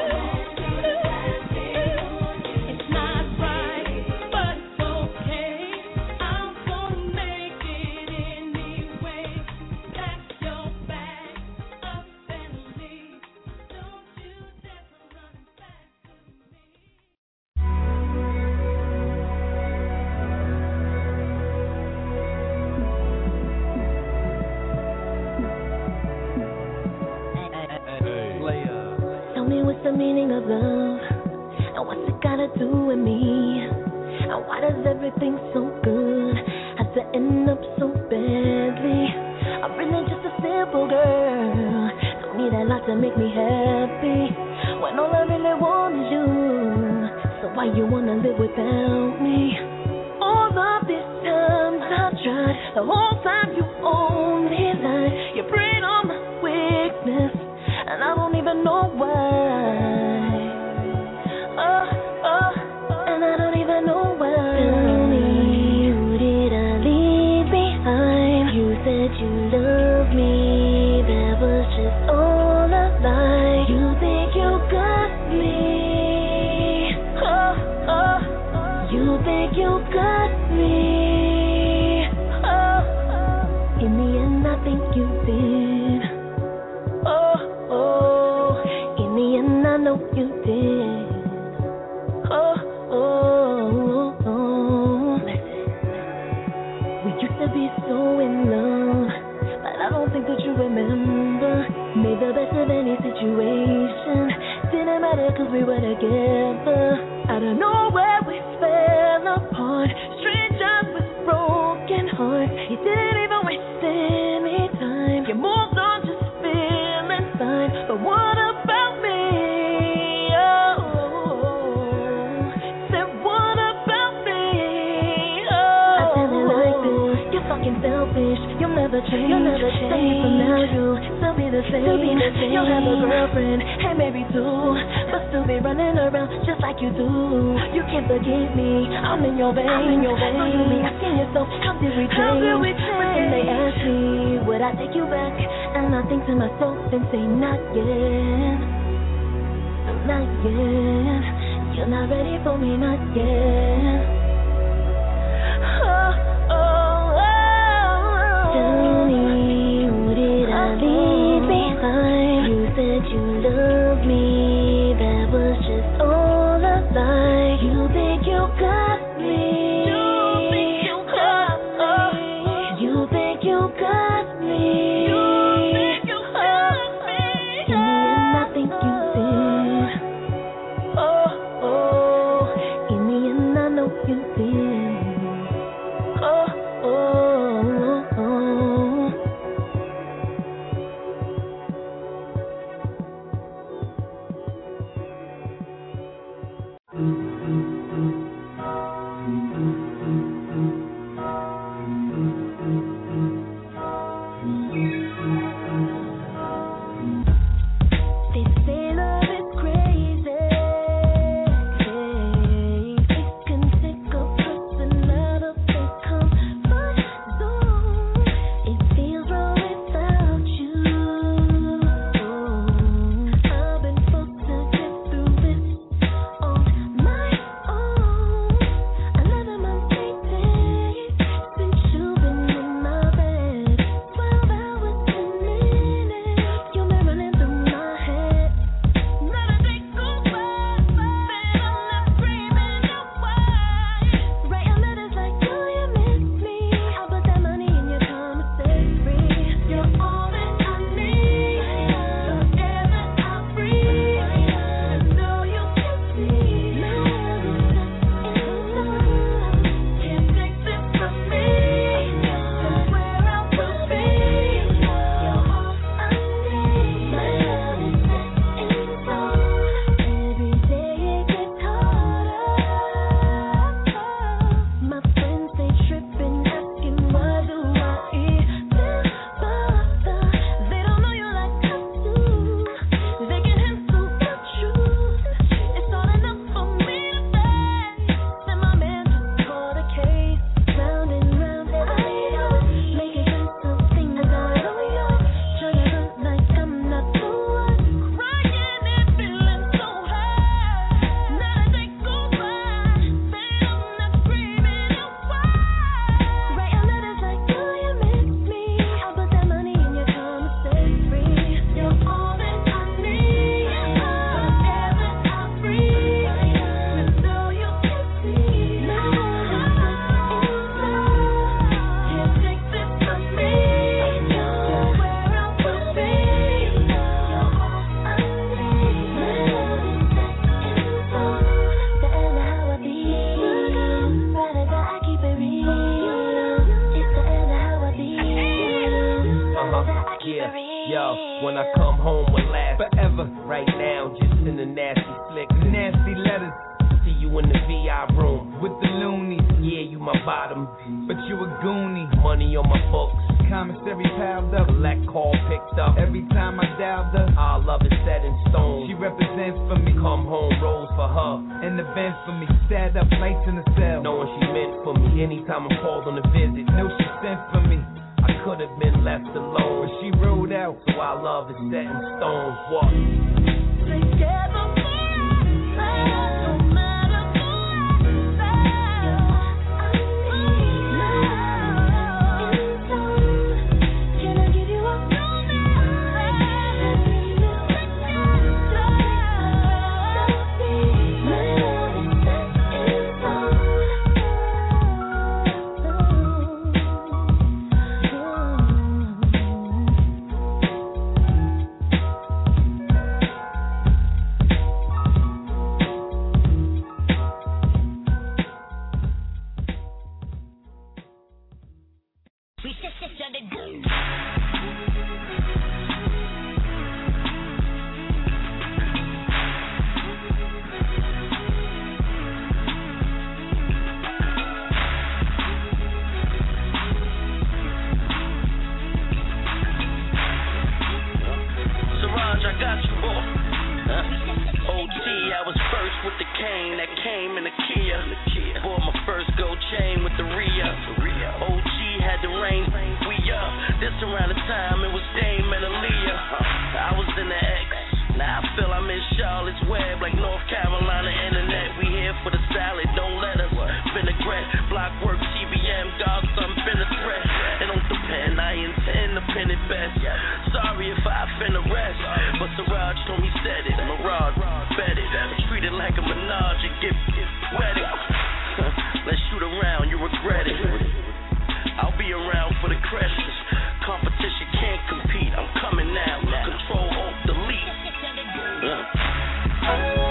[SPEAKER 17] It's not right, but it's okay. I'm gonna make it anyway. Pack your bag up and leave. Don't you dare come running back to me.
[SPEAKER 9] Tell me what's the meaning of love, and what's it gotta do with me, and why does everything so good have to end up so badly? I'm really just a simple girl, don't need a lot to make me happy, when all I really want is you, so why you wanna live without me? All of this time I've tried, the whole time you only lied, you preyed on my weakness, and I don't even know why. Oh, oh, and I don't even know why. Tell me, who did I leave behind? You said you loved me, that was just all a lie. You think you got me? Oh, oh, you think you got me? Oh,
[SPEAKER 18] the best of any situation. Didn't matter cause we were together. Out of nowhere we fell apart. Strangers with broken hearts. You didn't even waste any time. You moved on just feeling fine. But what about me? Oh, said what about me? Oh, I tell it like this. You're fucking selfish. You'll never change. You'll never change. Say it from now you still be the same. Still be the same. You'll have a girlfriend and maybe two, but still be running around just like you do. You can't forget me. I'm in your vein. I'm in your vein. So you be asking yourself, how did we change? How did we change? But then they ask me, would I take you back? And I think to myself and say, not yet, not yet. You're not ready for me, not yet. Oh, oh, oh. Tell me, who did I leave behind? You said you loved me, that was just all a lie. You think you got me? You think you got me? You think you got me? You think you got me? In the end, I think you did. Oh, oh. In the end, I know you did. Oh, oh, oh, oh. They say love is crazy. It can take a person out of their comfort zone. It feels wrong without you. I've been forced to get through this on my own. Another month dating since you've been in my bed. Twelve hours a minute, you've been running through my head. Not a day goes by, that I'm not screaming out why. Writing letters like, do you miss me? I put that money in your commissary. You're all that I need, the air that I breathe. I know you can see my love is set in stone. Can't take this from me. That's where I will be. You're all I need. My love is set in stone. Every day it gets harder. My friends they tripping, asking why do I even bother? They don't know you like I do. They can handle the truth. It's not enough for me to say. Then my man just caught a case. Round and round I go, making sense of things I don't know. Trying to look like I'm not the one. Crying and feeling so high. Not a day goes by, that I'm not screaming out why. Writing letters like, do you miss me? I put that money in your commissary. You're all that I need, the air that I breathe. I know you can see my love is set in stone. Can't take this from me. You're where I will be. You're all I need. My love is set in stone. The end of how I be. Ride or die, I keep it real. It's the end of how I be.
[SPEAKER 13] Uh-huh, yeah, yo, when I come home, we'll last forever. Right now, just in the nasty flicks, nasty letters. See you in the V I room with the loonies. Yeah, you my bottom, but you a goonie. Money on my books, commissary piled up, collect call picked up. Every time I dialed her, our love is set in stone. She represents for me, come home, rolls for her, and the vents for me, stand up, lights in the cell. Knowing she meant for me, anytime I'm called on a visit, know she sent for me. I could have been left alone, but she rode out, so our love is set in stone. What?
[SPEAKER 18] Together forever, no matter what I say. My love is stone. Can I give you a
[SPEAKER 12] Siraj, I got you, boy. Huh? O G, I was first with the cane that came in the Kia. Bought my first gold chain with the Rhea. O G had the rain, we up. This around the time it was Dame and Aaliyah. I was in the X, now I feel I'm in Charlotte's Web, like North Carolina internet. We here for the salad, don't let us vinaigrette. Block work, T B M, God, some been a threat. It don't depend, I intend to pin it best. Sorry if I offend the rest, but Siraj told me said it. Mirage, bet it. Treat it like a menage and get wedded. Let's shoot around, you regret it. I'll be around for the credits. Competition can't compete, I'm coming now. Control, alt, delete. Uh.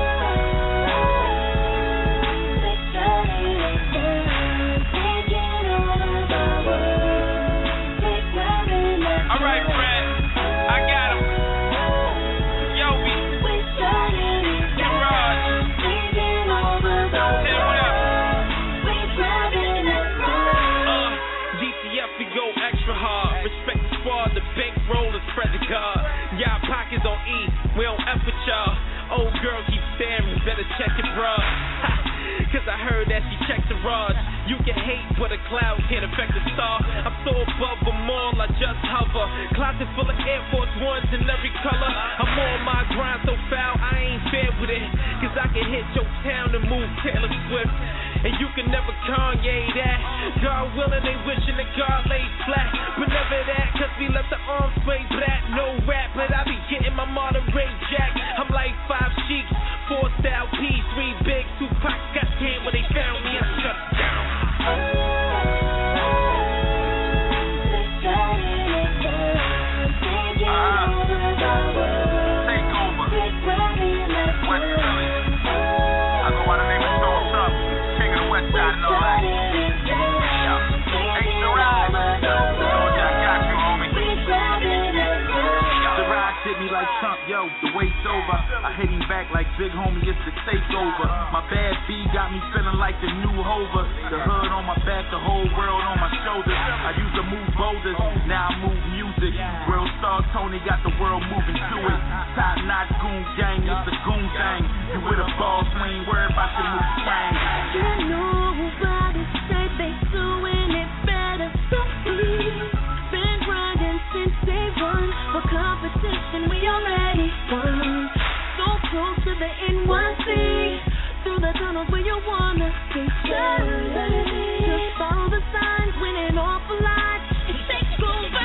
[SPEAKER 10] Alright, Fred, I got him. Yobi, Siraj, Tim, what up? Uh, D C F, we go extra hard. Respect the squad, the bankroll is present guard. Y'all pockets on E, we don't F with y'all. Old girl keep staring, better check it, bra. Cause I heard that she checks the rods. You can hate, but a cloud can't affect a star. I'm so above them all, I just hover. Closet full of Air Force Ones in every color. I'm on my grind so foul, I ain't fair with it. Cause I can hit your town and move Taylor Swift. And you can never Kanye that. God willing, they wishing that God lay flat. But never that, cause we left the arms way black. No rap, but I be getting my Monterey Jack. I'm like five sheets, four style P, three big, two Pac got came when they found me, I shut it down.
[SPEAKER 19] Like Trump, yo, the wait's over. I hit him back like big homie, it's the takeover. My bad B got me feeling like the new Hover. The hood on my back, the whole world on my shoulders. I used to move boulders, now I move music. World star Tony got the world moving to it. Top notch goon gang, it's the goon thing. You with a ball swing, worry about your new swing.
[SPEAKER 18] You know nobody say they doing it better, so we been grinding since day one. For competition, we already won. So close to the N Y C, through the tunnels where you wanna be. Just follow the signs, winning all for life. It takes over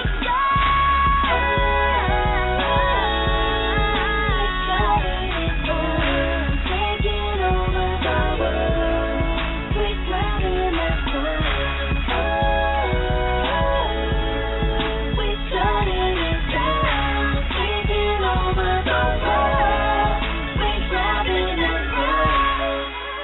[SPEAKER 18] taking over the world. We're grabbing that time. We're shutting it down. Taking over the world. We're grabbing that time.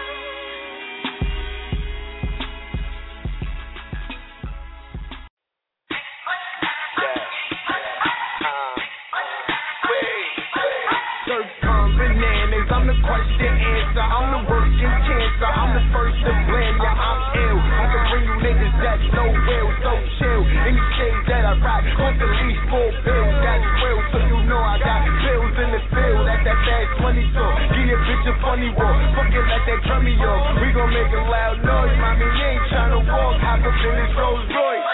[SPEAKER 11] Search on bananas, I'm the question answer, I'm the working cancer, I'm the first to blame ya, I'm ill. I can bring you niggas that's no will, so chill. Any shades that I rock, cost at least four bills, that's real, so you know I got bills in the field. That's that fast money talk, give your bitch a funny walk, fucking like that drummy yo. We gon' make a loud noise, mommy, you ain't tryna walk, hop up in this Rolls Royce.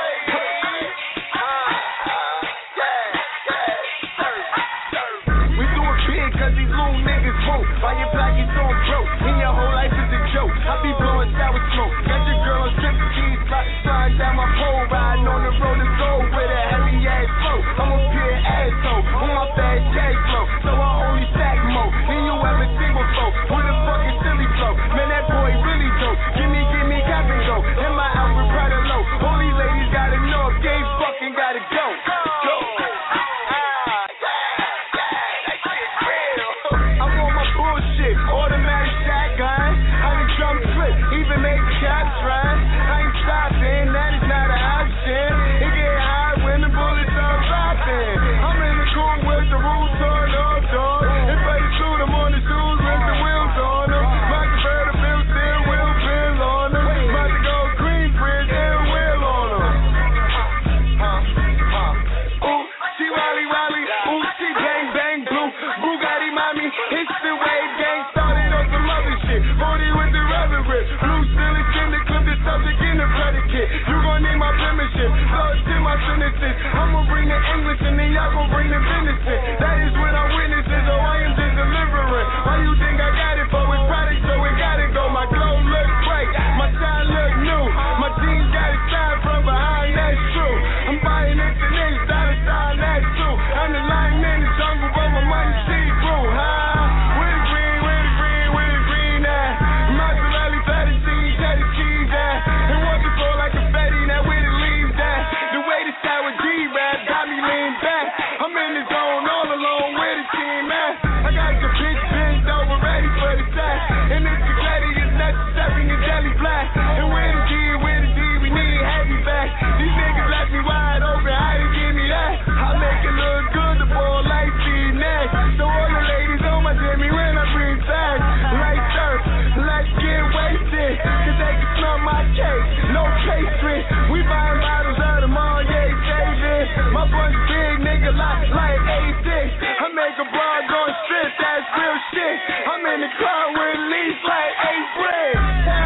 [SPEAKER 11] Cause these little niggas won't. While your pockets on broke, and your whole life is a joke. I be blowing sour smoke. Got your girl on strip keys, sliding down my pole, riding on the road to gold with a heavy ass flow. I'm a pure asshole, on my fast cash flow, so I only stack more than you ever seen before. With a fucking silly flow, man, that boy really dope. Give me, give me cap and go, and my outfit Prada low. All these ladies gotta know if they fucking gotta go. Go. Automatic shotgun, honey drum clip, even make the cops run. I ain't stopping, that is not an option. It get high. the English and then y'all gon' bring the business in. That is what I'm witnessing, so I am just delivering. Why you think I got it for? It's product, so it gotta go. My glow look bright, my style look new. My jeans got it tied from behind, that's true. I'm buying it to niggas, style of style, that's true. I'm the lion in the jungle, but my money see-through, huh? With the green, with the green, with the green, now. Mozzarella, fettuccine, cheddar cheese, uh. And once it fall like confetti, now where the leaves at? The way the sour G-rap got me lean back. I'm in the zone all alone with the team, man. I got your bitch bent over, ready for the sack. And it's the glady, it's necessary, and jelly black. And where the G, where the D, we need heavy back. These niggas left me wide open, how they give me that? I make it look good, the ball like C-neck. So all the ladies on my Jimmy when I bring back. Like surf, let's get wasted. Cause they can smell my cake, no pastry. We buying bottles of the Marnier saving. My bunch big, nigga, like, like A six. I make a broad gon' strip, that's real shit. I'm in the club with at least like eight bricks.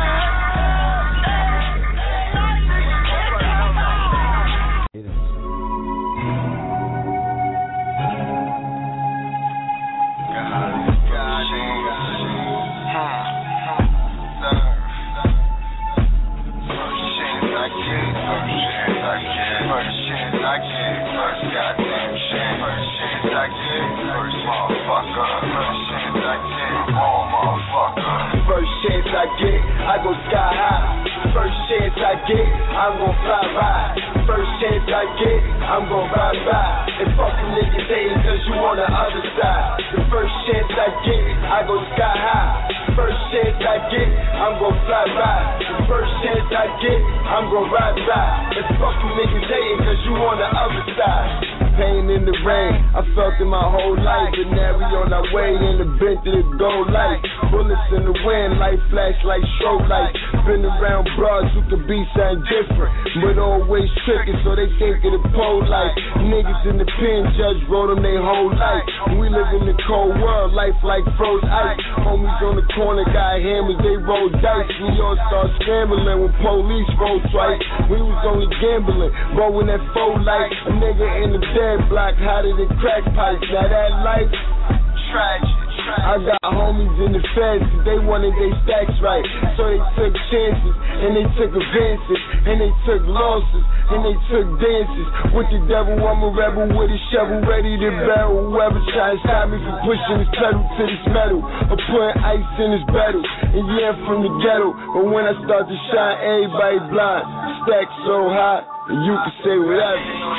[SPEAKER 11] First chance I get, I go sky high. First chance I get, I'm gon' fly by. First chance I get, I'm gon' ride by. And fuck the niggas hating cause you on the other side. The first chance I get, I go sky high. First chance I get, I'm gon' fly by. The first chance I get, I'm gon' ride by. And fuck the niggas hating cause you on the other side. Pain in the rain, I felt it my whole life. But now we on our way in the bent to the gold light. Bullets in the wind, light flash like strobe light. Been around broads who could be something different, but always tricking, so they think of the pole life. Niggas in the pen, judge wrote them their whole life. We live in the cold world, life like froze ice. Homies on the corner got hammers, they roll dice. We all start scrambling when police roll twice. We was only gambling, rolling that faux light. A nigga in the dead block, hotter than crack pipes. Now that life, tragic. I got homies in the feds, they wanted their stacks right. So they took chances, and they took advances, and they took losses, and they took dances. With the devil, I'm a rebel with a shovel, ready to barrel. Whoever try to stop me from pushing this pedal to this metal, or putting ice in this battle. And yeah, I'm from the ghetto, but when I start to shine, everybody blind. Stack so high, and you can say whatever.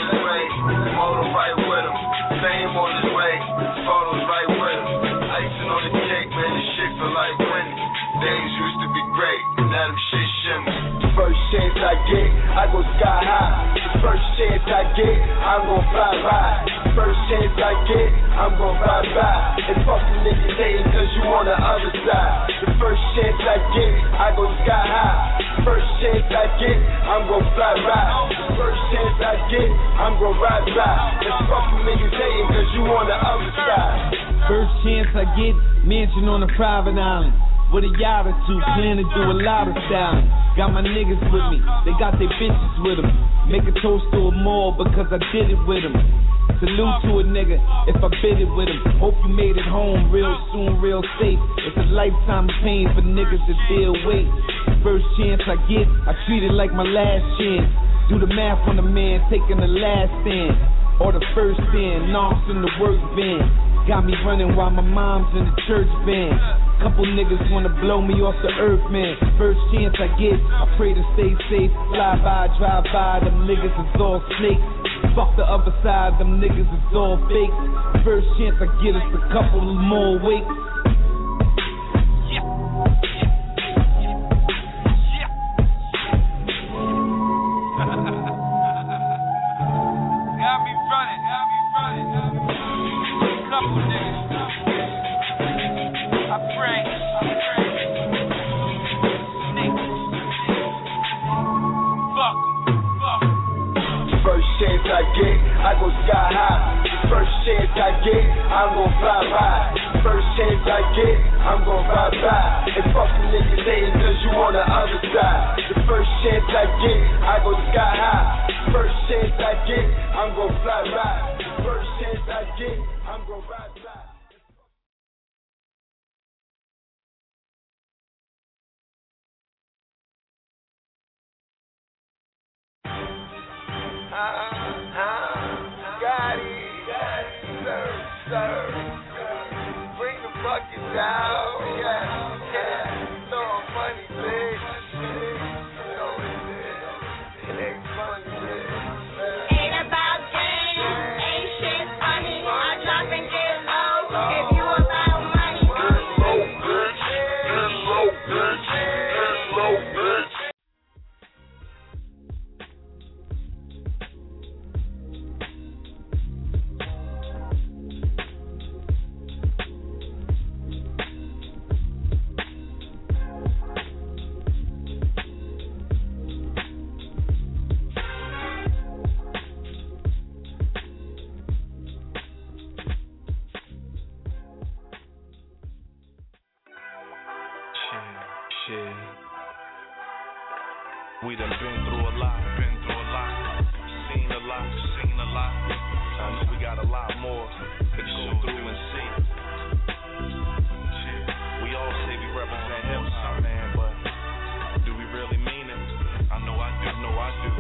[SPEAKER 11] Motor right with him, fame on his way, photos right with him. Icing on the cake, man, this shit feel like winning. Days used to be great, and now them shit shimmy. First chance I get, I go sky high. First chance I get, I'm gon' fly by. First chance I get, I'm gon' ride by. And fuck the niggas hating cause you on the other side. The first chance I get, I go sky high. First chance I get, I'm gon' fly by. The first chance I get, I'm gon' ride by. And fuck the niggas hating cause you on the other side.
[SPEAKER 20] First chance I get, mansion on a private island. With a yacht or two, plan to do a lot of styling. Got my niggas with me, they got their bitches with them. Make a toast to them all because I did it with them. Salute to a nigga if I bid it with him. Hope you made it home real soon, real safe. It's a lifetime of pain for niggas to deal with. First chance I get, I treat it like my last chance. Do the math on the man taking the last stand. Or the first stand, knocks in the work van. Got me running while my mom's in the church band. Couple niggas wanna blow me off the earth, man. First chance I get, I pray to stay safe. Fly by, drive by, them niggas is all snakes. Fuck the other side, them niggas is all fake. First chance I get is a couple more weeks.
[SPEAKER 11] Got me running, got me running, got me running. Couple niggas. I pray, I pray. Niggas. Fuck 'em, fuck 'em. First chance I get, I go sky high. First chance I get, I'm gon' fly by.
[SPEAKER 21] first chance I get, I'm gon' ride by. And fuck the niggas hating cause you on the other side. The first chance I get, I go sky high. First chance I get, I'm gon' fly ride. The first chance I get, I'm gon' ride by.
[SPEAKER 11] Got it, got it, sir, sir. Bring the bucket down, yeah, yeah. No money, bitch. No, it ain't funny, bitch.
[SPEAKER 22] Ain't about games, ain't shit funny. I drop and get low. If you about money,
[SPEAKER 11] get low, bitch. Get low, bitch. Get low, bitch.
[SPEAKER 1] Shit. We done been through a lot, been through a lot, seen a lot, seen a lot. I know we got a lot more to go through and see. Shit. We all say we represent hip hop, man, but do we really mean it? I know I do, I know I do.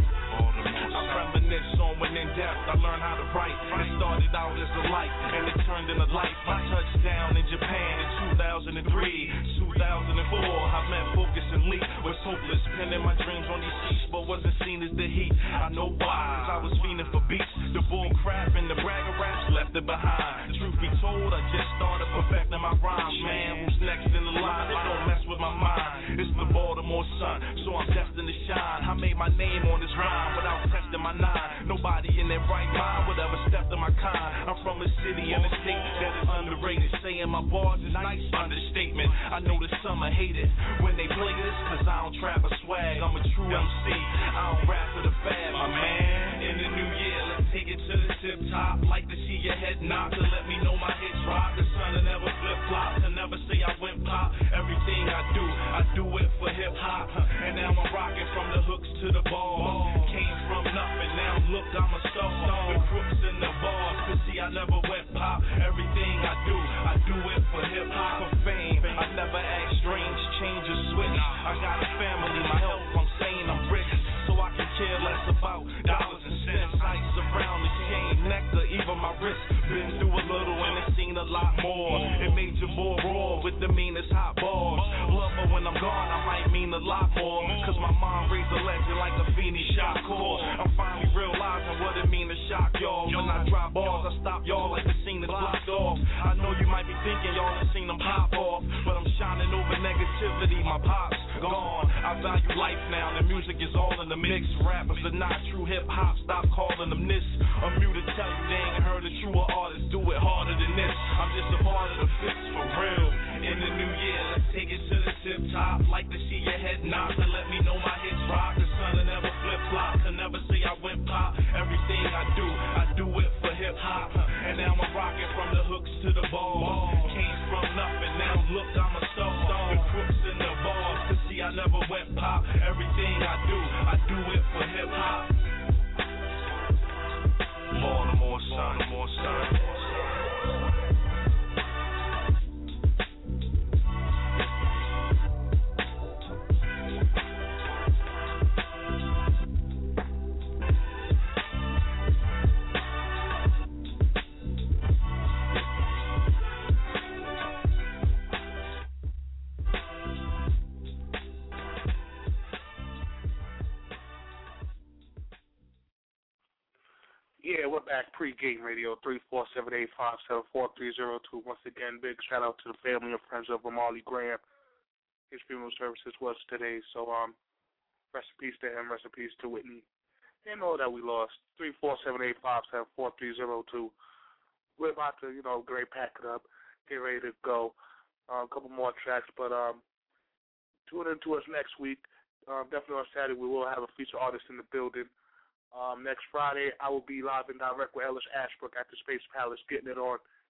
[SPEAKER 1] I reminisce on when in depth I learned how to write. It started out as a light and it turned into life. I touched down in Japan in two thousand three, two thousand four. I met Focus and Lee. Was hopeless, penning my dreams on these sheets, but wasn't seen as the heat. I know why, cause I was fiending for beats. The bull crap and the bragger raps left it behind. Truth be told, I just started perfecting my rhymes. Man, who's next in the line? It don't mess with my mind. It's the Baltimore Sun, so I'm destined to shine. I made my name on this rhyme without testing my nine. Nobody in their right mind would ever step to my kind. I'm from a city and a state that is underrated. Saying my bars is nice understatement. I know the summer hate it when they play this, cause I don't trap a swag. I'm a true M C. I don't rap for the fad, my man. In the new year, let's take it to the tip top. Like to see your head knock to let me know my hits rock. The sun will never flip flop, to never say I went pop. Everything I do, I do it for hip hop. And now I'm rocking from the hooks to the ball. Came from nothing, now look, I'm a star. The crooks in the bars, cause see I never went pop. Everything I do, I do it for hip hop, for fame. I never act strange, change or switch. I got a family, my health, I'm sane, I'm rich. So I can care less about dollars and cents. Ice around the chain, nectar, even my wrist. Been through a little and it's seen a lot more. It made you more raw with the meanest hot bars. Love her when I'm gone, I might mean a lot more. Cause my mom raised a legend like a Feeny Shakur. I'm finally realizing what it mean to shock y'all. When I drop bars, I stop y'all like the scene that's blocked off. I know you might be thinking y'all have seen them pop off, but I'm shining over negativity, my pop's gone. I value life now, the music is all in the mix. Rappers are not true hip hop, stop calling them this. I'm mute to tell you they ain't heard a truer artist do it harder than this. I'm just a part of the fix for real. In the new year, let's take it to the tip top. Like to see your head knock and let me know my hits rock. The sun will never flip flop, to never say I went pop. Everything I do, I do it for hip hop. And now I'm rocking from the hooks to the ball. Came from nothing, now look, I'm a star. The crooks in the bars, cause see I never went pop. Everything I do, I do it for hip hop. Baltimore Sun, more sun.
[SPEAKER 3] Yeah, we're back. Pre-game radio, three four seven, eight five seven, four three zero two. Once again, big shout out to the family and friends of Marley Graham. His funeral services was today, so um, rest in peace to him, rest in peace to Whitney, and all that we lost. three four seven, eight five seven, four three zero two. We're about to, you know, great pack it up, get ready to go. Uh, a couple more tracks, but um, tune in to us next week. Um, definitely on Saturday, we will have a feature artist in the building. Um, next Friday, I will be live and direct with Ellis Ashbrook at the Space Palace, getting it on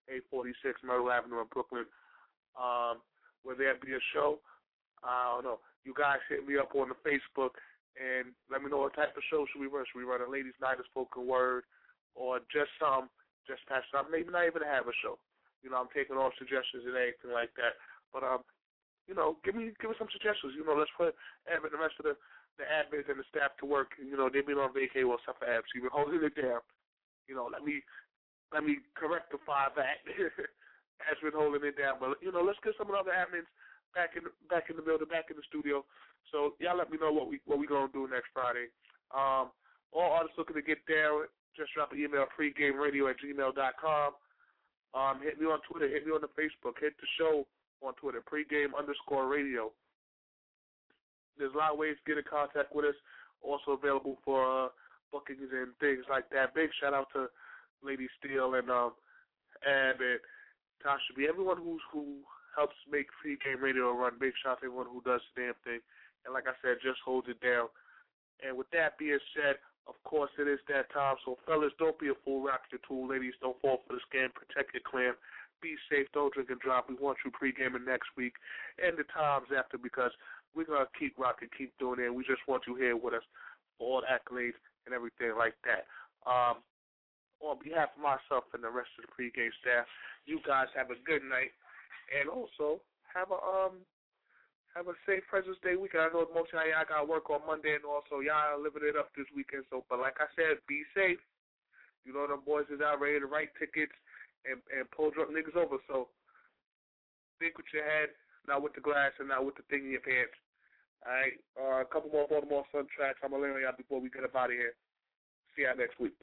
[SPEAKER 3] eight forty-six Myrtle Avenue in Brooklyn. Um, will there be a show? I don't know. You guys hit me up on the Facebook and let me know what type of show should we run. Should we run a ladies' night of spoken word or just some, just past some, maybe not even have a show. You know, I'm taking all suggestions and anything like that. But, um, you know, give me give me some suggestions. You know, let's put Evan and the rest of the, the admins and the staff to work. You know, they've been on vacation or stuff for abs. You've been holding it down. You know, let me let me rectify that. Has been holding it down. But, you know, let's get some of the other admins back in back in the building, back in the studio. So y'all let me know what we what we gonna do next Friday. Um, all artists looking to get there, just drop an email, pregameradio at gmail dot com. Um, hit me on Twitter, hit me on the Facebook, hit the show on Twitter, pregame underscore radio. There's a lot of ways to get in contact with us. Also available for uh, bookings and things like that. Big shout out to Lady Steele and um and, and Tasha B. Everyone who's who helps make pregame radio run. Big shout out to everyone who does the damn thing. And like I said, just holds it down. And with that being said, of course it is that time. So fellas, don't be a fool, rock your tool. Ladies, don't fall for the scam. Protect your clan. Be safe. Don't drink and drive. We want you pre-gaming next week and the times after because we're going to keep rocking, keep doing it. We just want you here with us for all the accolades and everything like that. Um, on behalf of myself and the rest of the pregame staff, you guys have a good night. And also have a um have a safe President's Day weekend. I know most of y'all got to work on Monday and also y'all living it up this weekend. So, but like I said, be safe. You know them boys is out ready to write tickets and, and pull drunk niggas over. So think with your head, not with the glass and not with the thing in your pants. All right, uh, a couple more Baltimore Sun tracks. I'm gonna let y'all before we get up out of here. See y'all next week.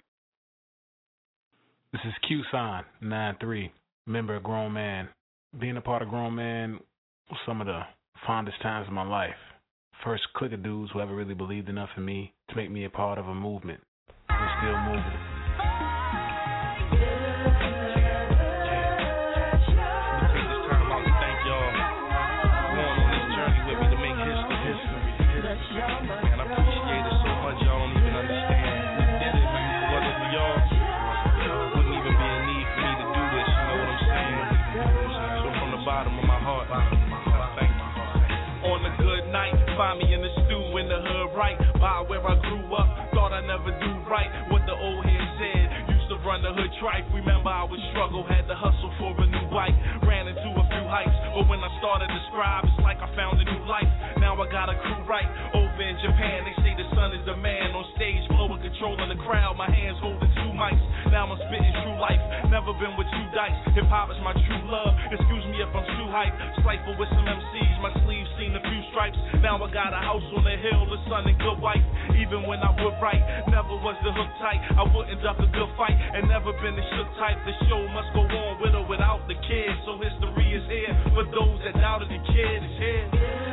[SPEAKER 4] This is Q Sign nine three, member of Grown Man. Being a part of Grown Man was some of the fondest times of my life. First clique of dudes who ever really believed enough in me to make me a part of a movement. We're still moving.
[SPEAKER 8] Find me in the stew in the hood, right by where I grew up. Thought I never do right what the old head said. Used to run the hood trife. Remember I would struggle, had to hustle for a new bike. Ran into a few heights, but when I started to scribe, it's like I found a new life. Now I got a crew right over in Japan. They say the son is the man on stage, blowing, controlling the crowd. My hands holding two mics. Now I'm spitting true life. Never been with two dice. Hip hop is my true love. Excuse me if I'm too hype. Cypher with some M Cs. My sleeves seen a few stripes. Now I got a house on the hill, the son and good wife. Even when I would write, never was the hook tight. I wouldn't duck a good fight, and never been the shook type. The show must go on with or without the kid. So history is here for those that doubted the kid is here.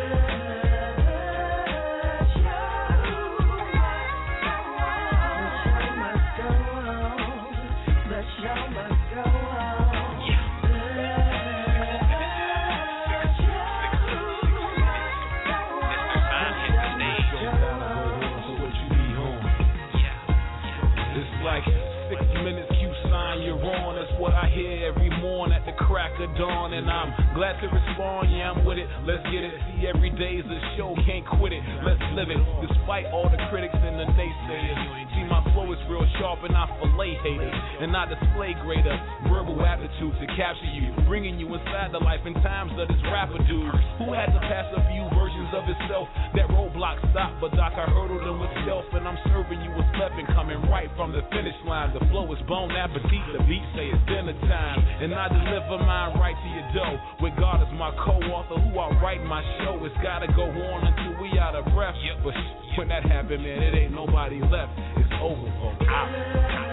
[SPEAKER 20] Every morning at the crack of dawn, and I'm glad to respond. Yeah, I'm with it. Let's get it. See, every day's a show. Can't quit it. Let's live it. Despite all the critics and the naysayers. See, my flow is real sharp, and I fillet haters, and I display greater verbal aptitude to capture you, bringing you inside the life and times of this rapper dude who had to pass a few versions of himself. That roadblock stopped, but Doc, I hurdled him with self, and I'm serving you a weapon coming right from the finish line. The flow is bon appetit. The beat say it's dinner time. And I deliver mine right to your dough. With God as my co-author, who I write my show. It's gotta go on until we out of breath. But when that happen, man, it ain't nobody left. It's over. Out.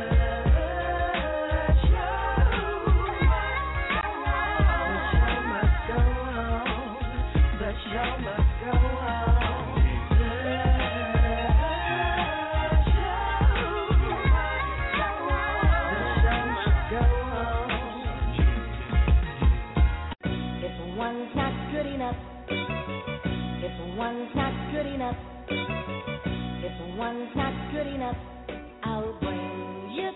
[SPEAKER 9] One's not good enough. If one's not good enough, I'll bring you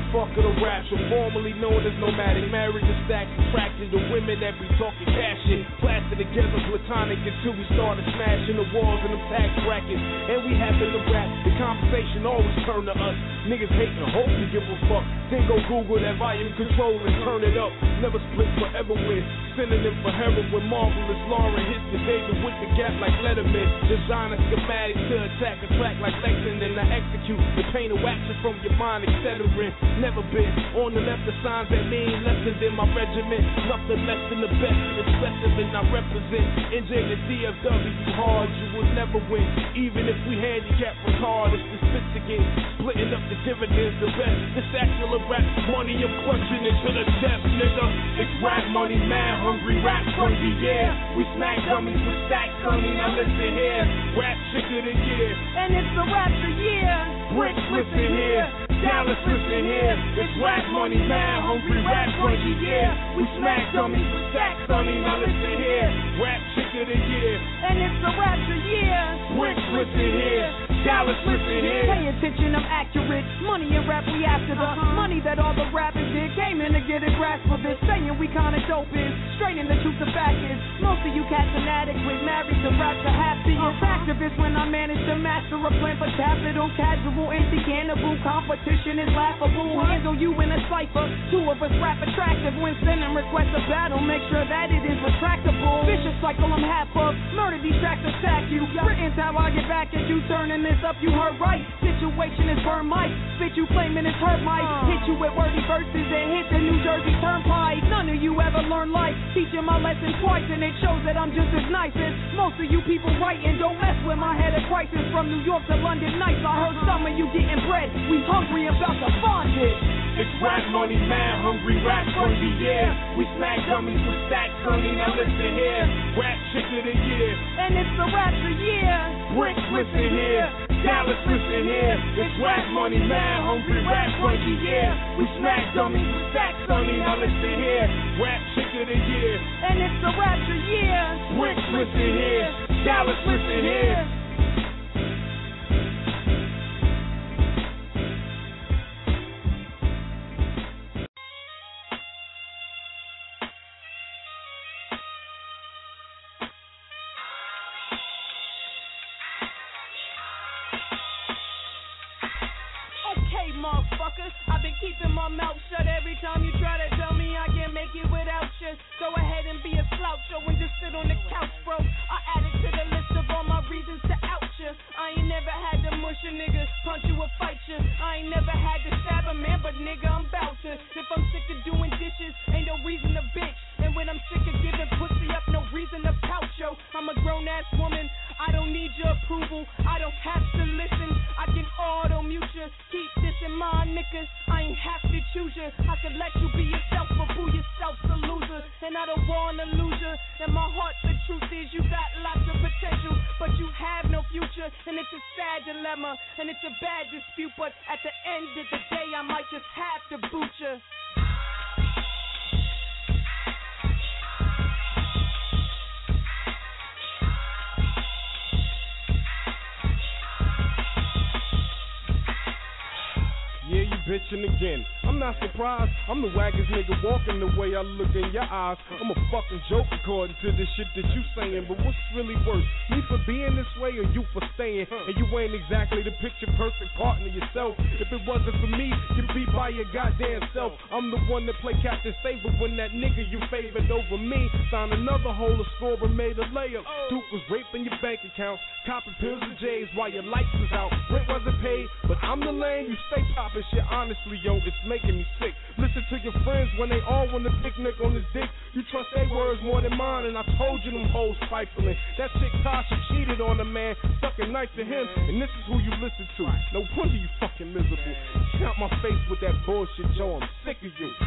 [SPEAKER 6] fuck of the raps, are formerly known as nomadic. Married to stacks, attracted to women that be talking cash shit. Plastered together platonic until we started smashing the walls and the tax brackets. And we happen to rap, the conversation always turn to us. Niggas hate and hope we give a fuck. Then go Google that volume control and turn it up. Never split forever with. Synonym for heroin, marvelous Lauren hits the David with the gap like Letterman. Design a schematic to attack a track like Lexington. I execute the pain of action from your mind, et cetera. Never been on the left of signs that mean lesser than my regiment. Nothing less than the best, expressive and I represent. N J the D F W hard, you will never win. Even if we handicap retard, it's the spits again. Splitting up the dividends, the best. This actual rap money, I'm plunging into the depth, nigga. It's rap money, man, hungry rap hungry, yeah. We smack dummies with stacks, honey, now listen here. Rap chick of the year.
[SPEAKER 2] And it's the rap of the year.
[SPEAKER 6] Bricks, listen here. Dallas, listen here. It's rap money, man, hungry rap hungry, yeah. We smack dummies with stacks, honey, now listen here. Rap chick of the year.
[SPEAKER 2] And it's the rap of the year.
[SPEAKER 6] Bricks, listen here. Dallas, listen here.
[SPEAKER 2] Pay attention, I'm accurate. Money and rap, we after the uh-huh. money that all the rappers did. Came in to get a grasp of this. Saying we kinda dope is. Straight in the truth, the fact is. Most of you cats inadequate. Married to rap to happy. Uh-huh. Activist when I manage to master a plan for capital. Casual, empty, cannibal. Competition is laughable. What? Handle you in a cipher. Two of us rap attractive. When sending requests a battle, make sure that it is retractable. Vicious cycle I'm half of. Murder these tracks, attack you. Written's how I get back at you. Turning this up, you heard right. Situation is burn mic. Spit you claiming it's hurt mic. Uh. Hit you with wordy verses and hit the New Jersey Turnpike. None of you ever learn life. Teaching my lesson twice and it shows that I'm just as nice as most of you people writing. Don't mess with my head of crisis. From New York to London nights, I heard some of you getting bread. We hungry about to fund it.
[SPEAKER 6] It's rap money, man, hungry rap hungry, yeah. We smack dummies with stacks, honey, now listen here. Rap chick of the year.
[SPEAKER 2] And it's the rap of the year.
[SPEAKER 6] Bricks, listen here. Dallas, listen here. It's rap money, man, hungry rap hungry, yeah. We smack dummies with stacks, honey, now listen here. Rap chick of the year.
[SPEAKER 2] And it's the rap of the year.
[SPEAKER 6] Bricks, listen here. Dallas, listen here.
[SPEAKER 2] Motherfuckers, I've been keeping my mouth shut. Every time you try to tell me I can't make it without you, go ahead and be a slouch show and just sit on the couch, bro. I added to the list of all my reasons to out you. I ain't never had to mush a nigga, punch you or fight you. I ain't never had to stab a man, but nigga, I'm bout to. If I'm sick of doing dishes, ain't no reason to bitch. And when I'm sick of giving pussy up, no reason to pout, yo. I'm a grown ass woman, I don't need your approval. I don't have to listen, I can auto mute you. Keep this in mind, niggas, I ain't have to choose you. I can let you be yourself, but boo yourself's a loser. And I don't wanna lose you. In my heart, the truth is you got lots of potential, but you have no future. And it's a sad dilemma, and it's a bad dispute. But at the end of the day, I might just have to boot you.
[SPEAKER 6] Yeah, you bitching again. I'm not surprised. I'm the waggest nigga walking the way I look in your eyes. I'm a fucking joke according to the shit that you saying. But what's really worse, me for being this way or you for staying? And you ain't exactly the picture perfect partner yourself. If it wasn't for me, you'd be by your goddamn self. I'm the one that play Captain Saber when that nigga you favored over me found another hole to score and made a layup. Duke was raping your bank accounts, copping pills and J's while your lights was out. Rent wasn't paid, but I'm the lane. You stay popping shit. Honestly, yo, it's making me sick. Listen to your friends when they all want to picnic on his dick. You trust their words more than mine, and I told you them hoes trifling. That chick Tasha cheated on a man, sucking nice to him, and this is who you listen to. No wonder you fucking miserable. Count my face with that bullshit, yo. I'm sick of you.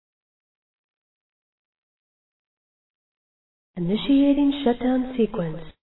[SPEAKER 5] Initiating shutdown sequence.